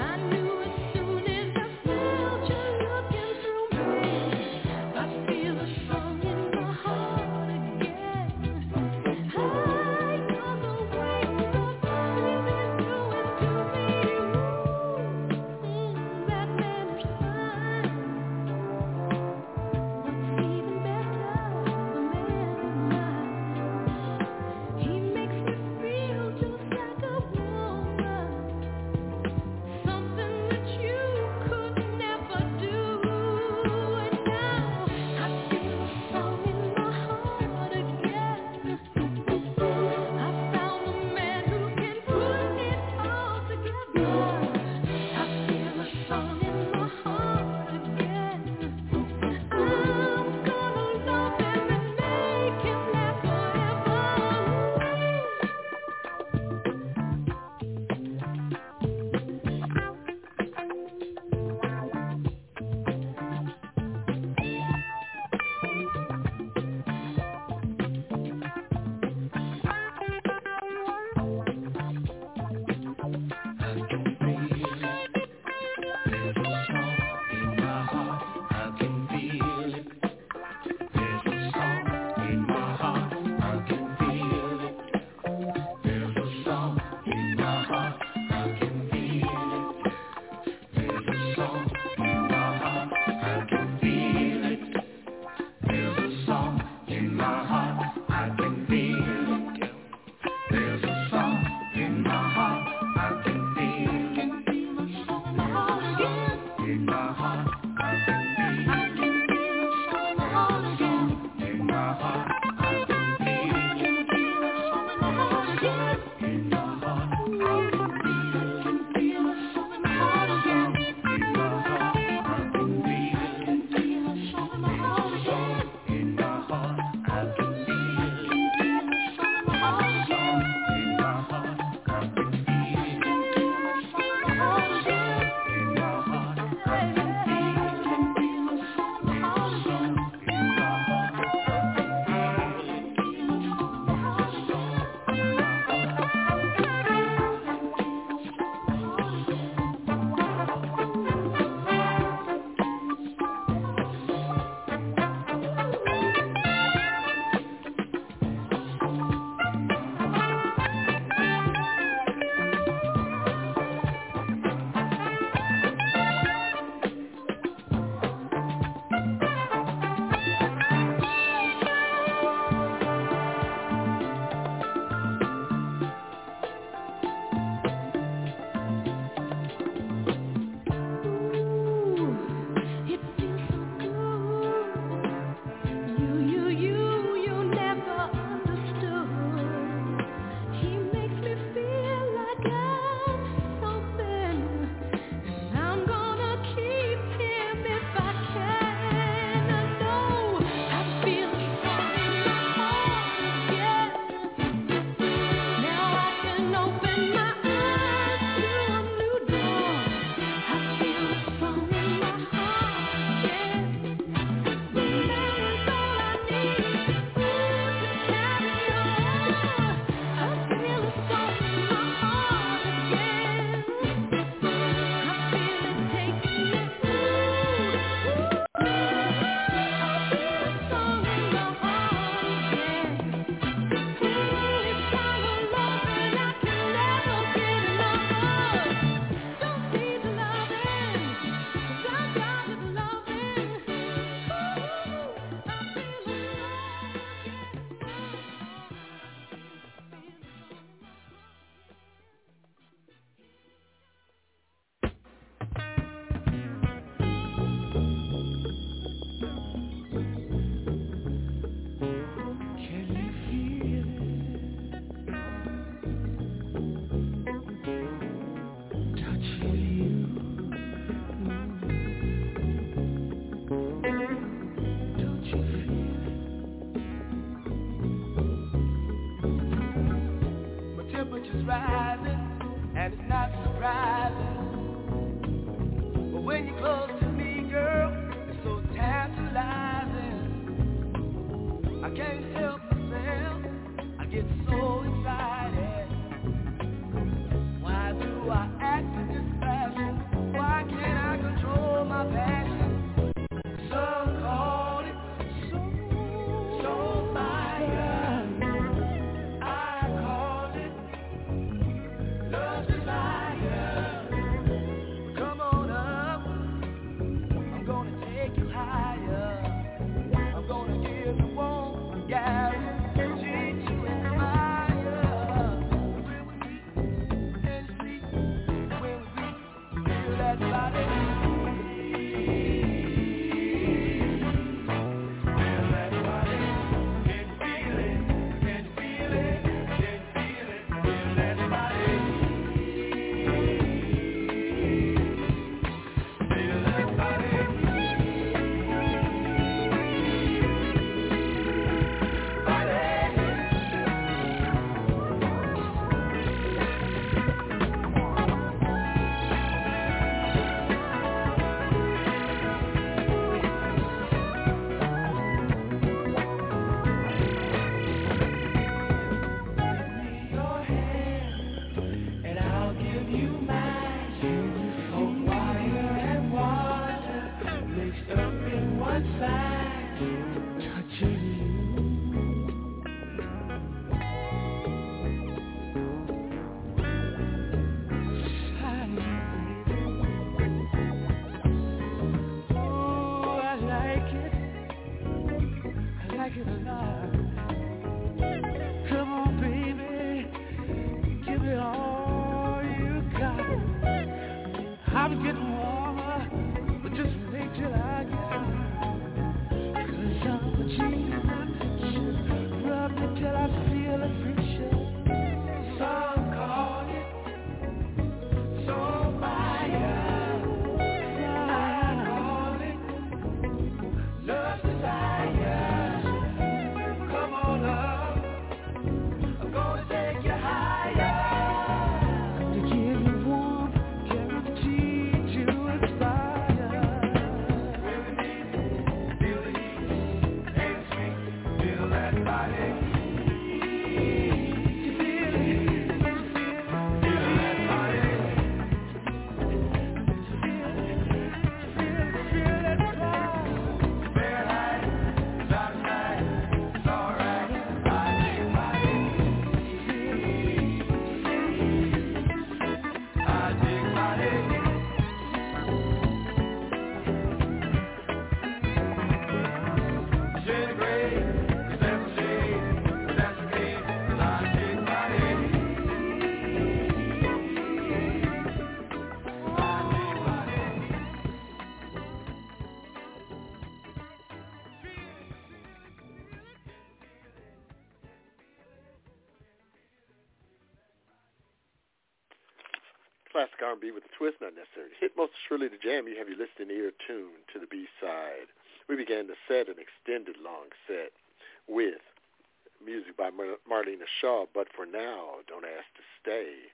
Classic R&B with a twist, not necessarily hit. Most surely the jam. You have your listening ear tuned to the B-side. We began the set, an extended long set, with music by Marlena Shaw, But For Now, Don't Ask to Stay.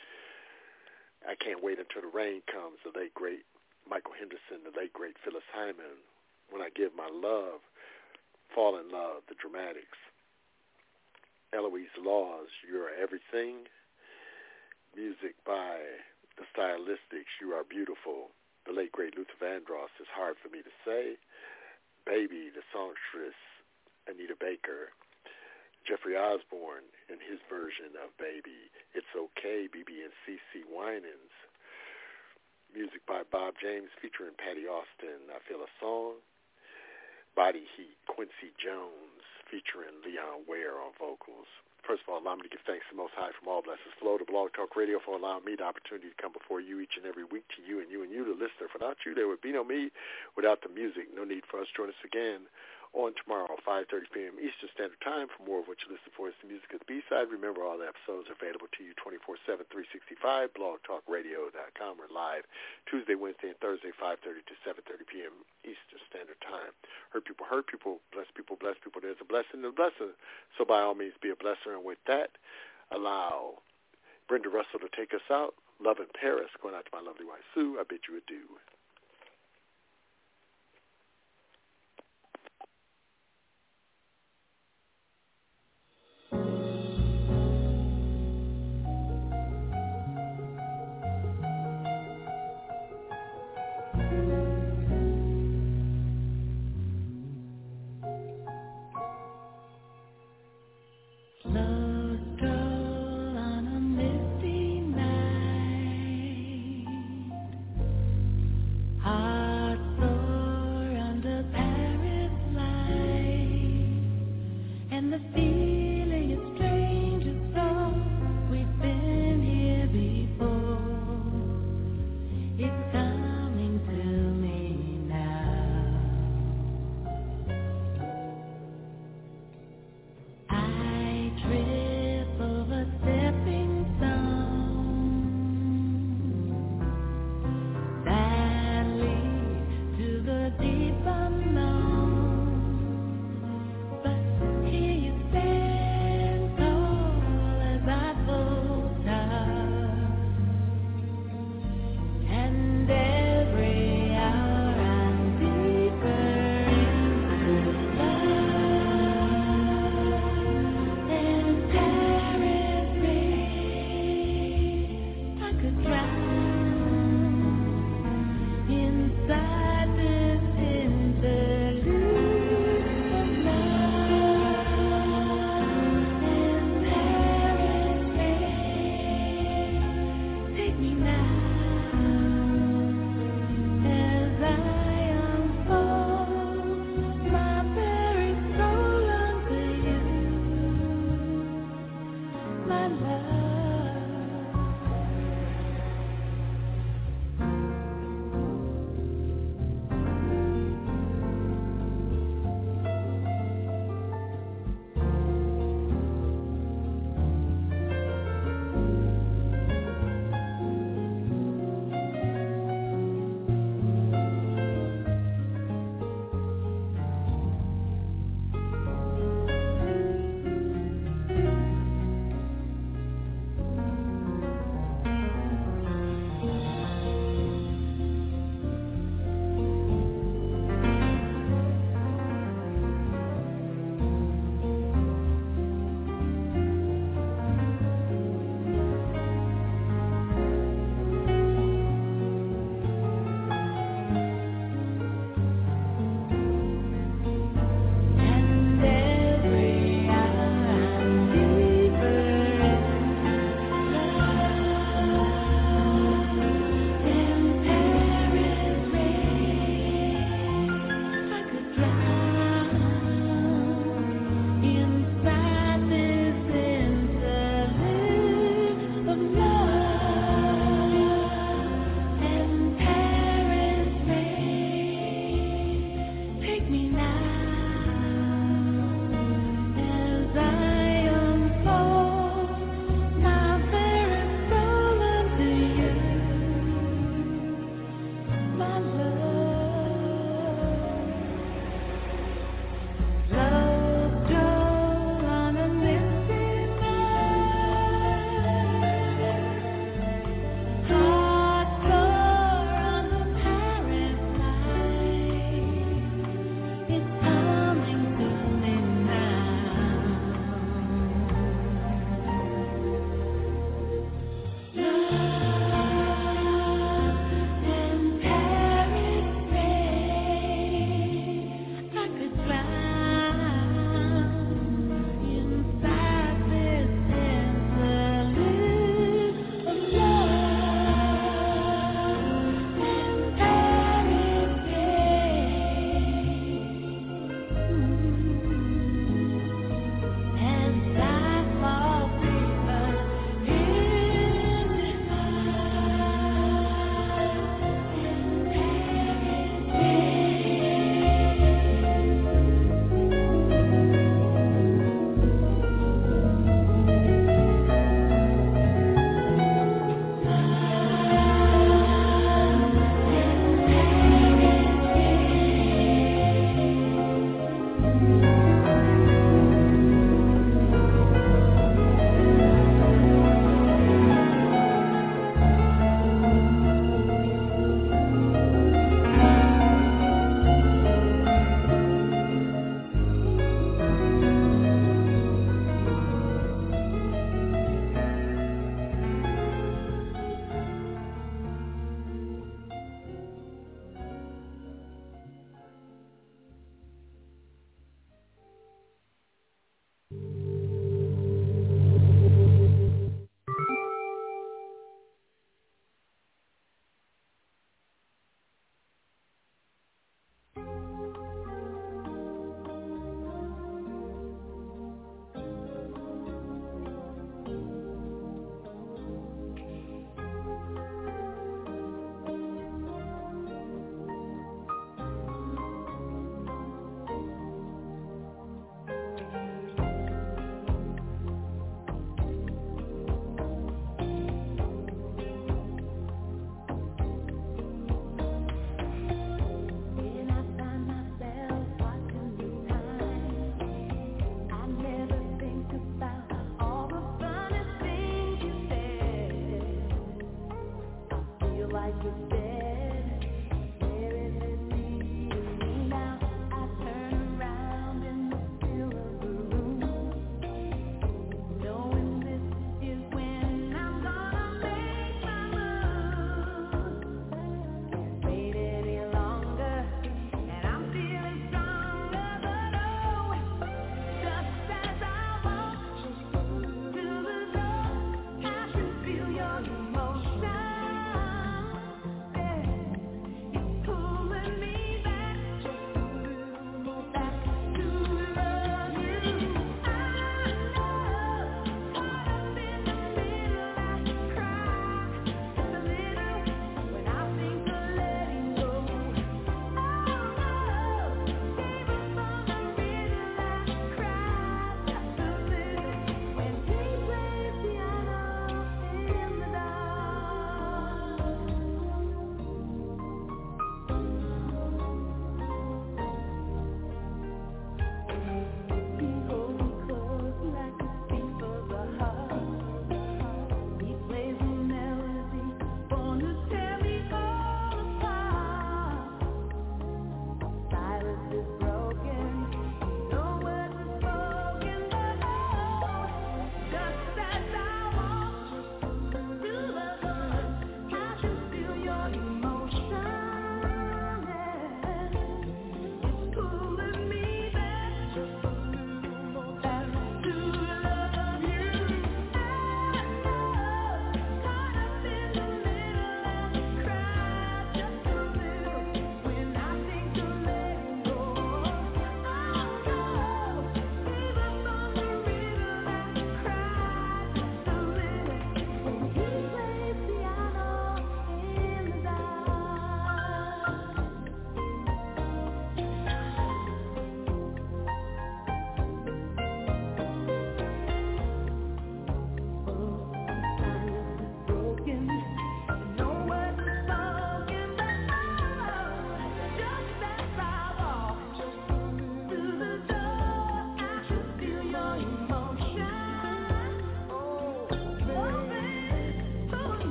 I Can't Wait Until the Rain Comes, the late, great Michael Henderson, the late, great Phyllis Hyman. When I Give My Love, Fall in Love, the Dramatics. Eloise Laws, You're Everything. Music by the Stylistics, You Are Beautiful. The late, great Luther Vandross, It's Hard for Me to Say. Baby, the songstress, Anita Baker. Jeffrey Osborne in his version of Baby. It's Okay, BB and CeCe Winans. Music by Bob James featuring Patty Austin, I Feel a Song. Body Heat, Quincy Jones featuring Leon Ware on vocals. First of all, allow me to give thanks to the Most High from all blessings flow to Blog Talk Radio for allowing me the opportunity to come before you each and every week, to you and you, the listener. For without you, there would be no me. Without the music, no need for us. Join us again on tomorrow, 5:30 p.m. Eastern Standard Time. For more of what you listen for is the music of the B-side. Remember, all the episodes are available to you 24/7, 365, blogtalkradio.com. We're live Tuesday, Wednesday, and Thursday, 5:30 to 7:30 p.m. Eastern Standard Time. Hurt people, bless people, bless people. There's a blessing and a blessing. So by all means, be a blesser. And with that, allow Brenda Russell to take us out. Love in Paris, going out to my lovely wife, Sue. I bid you adieu.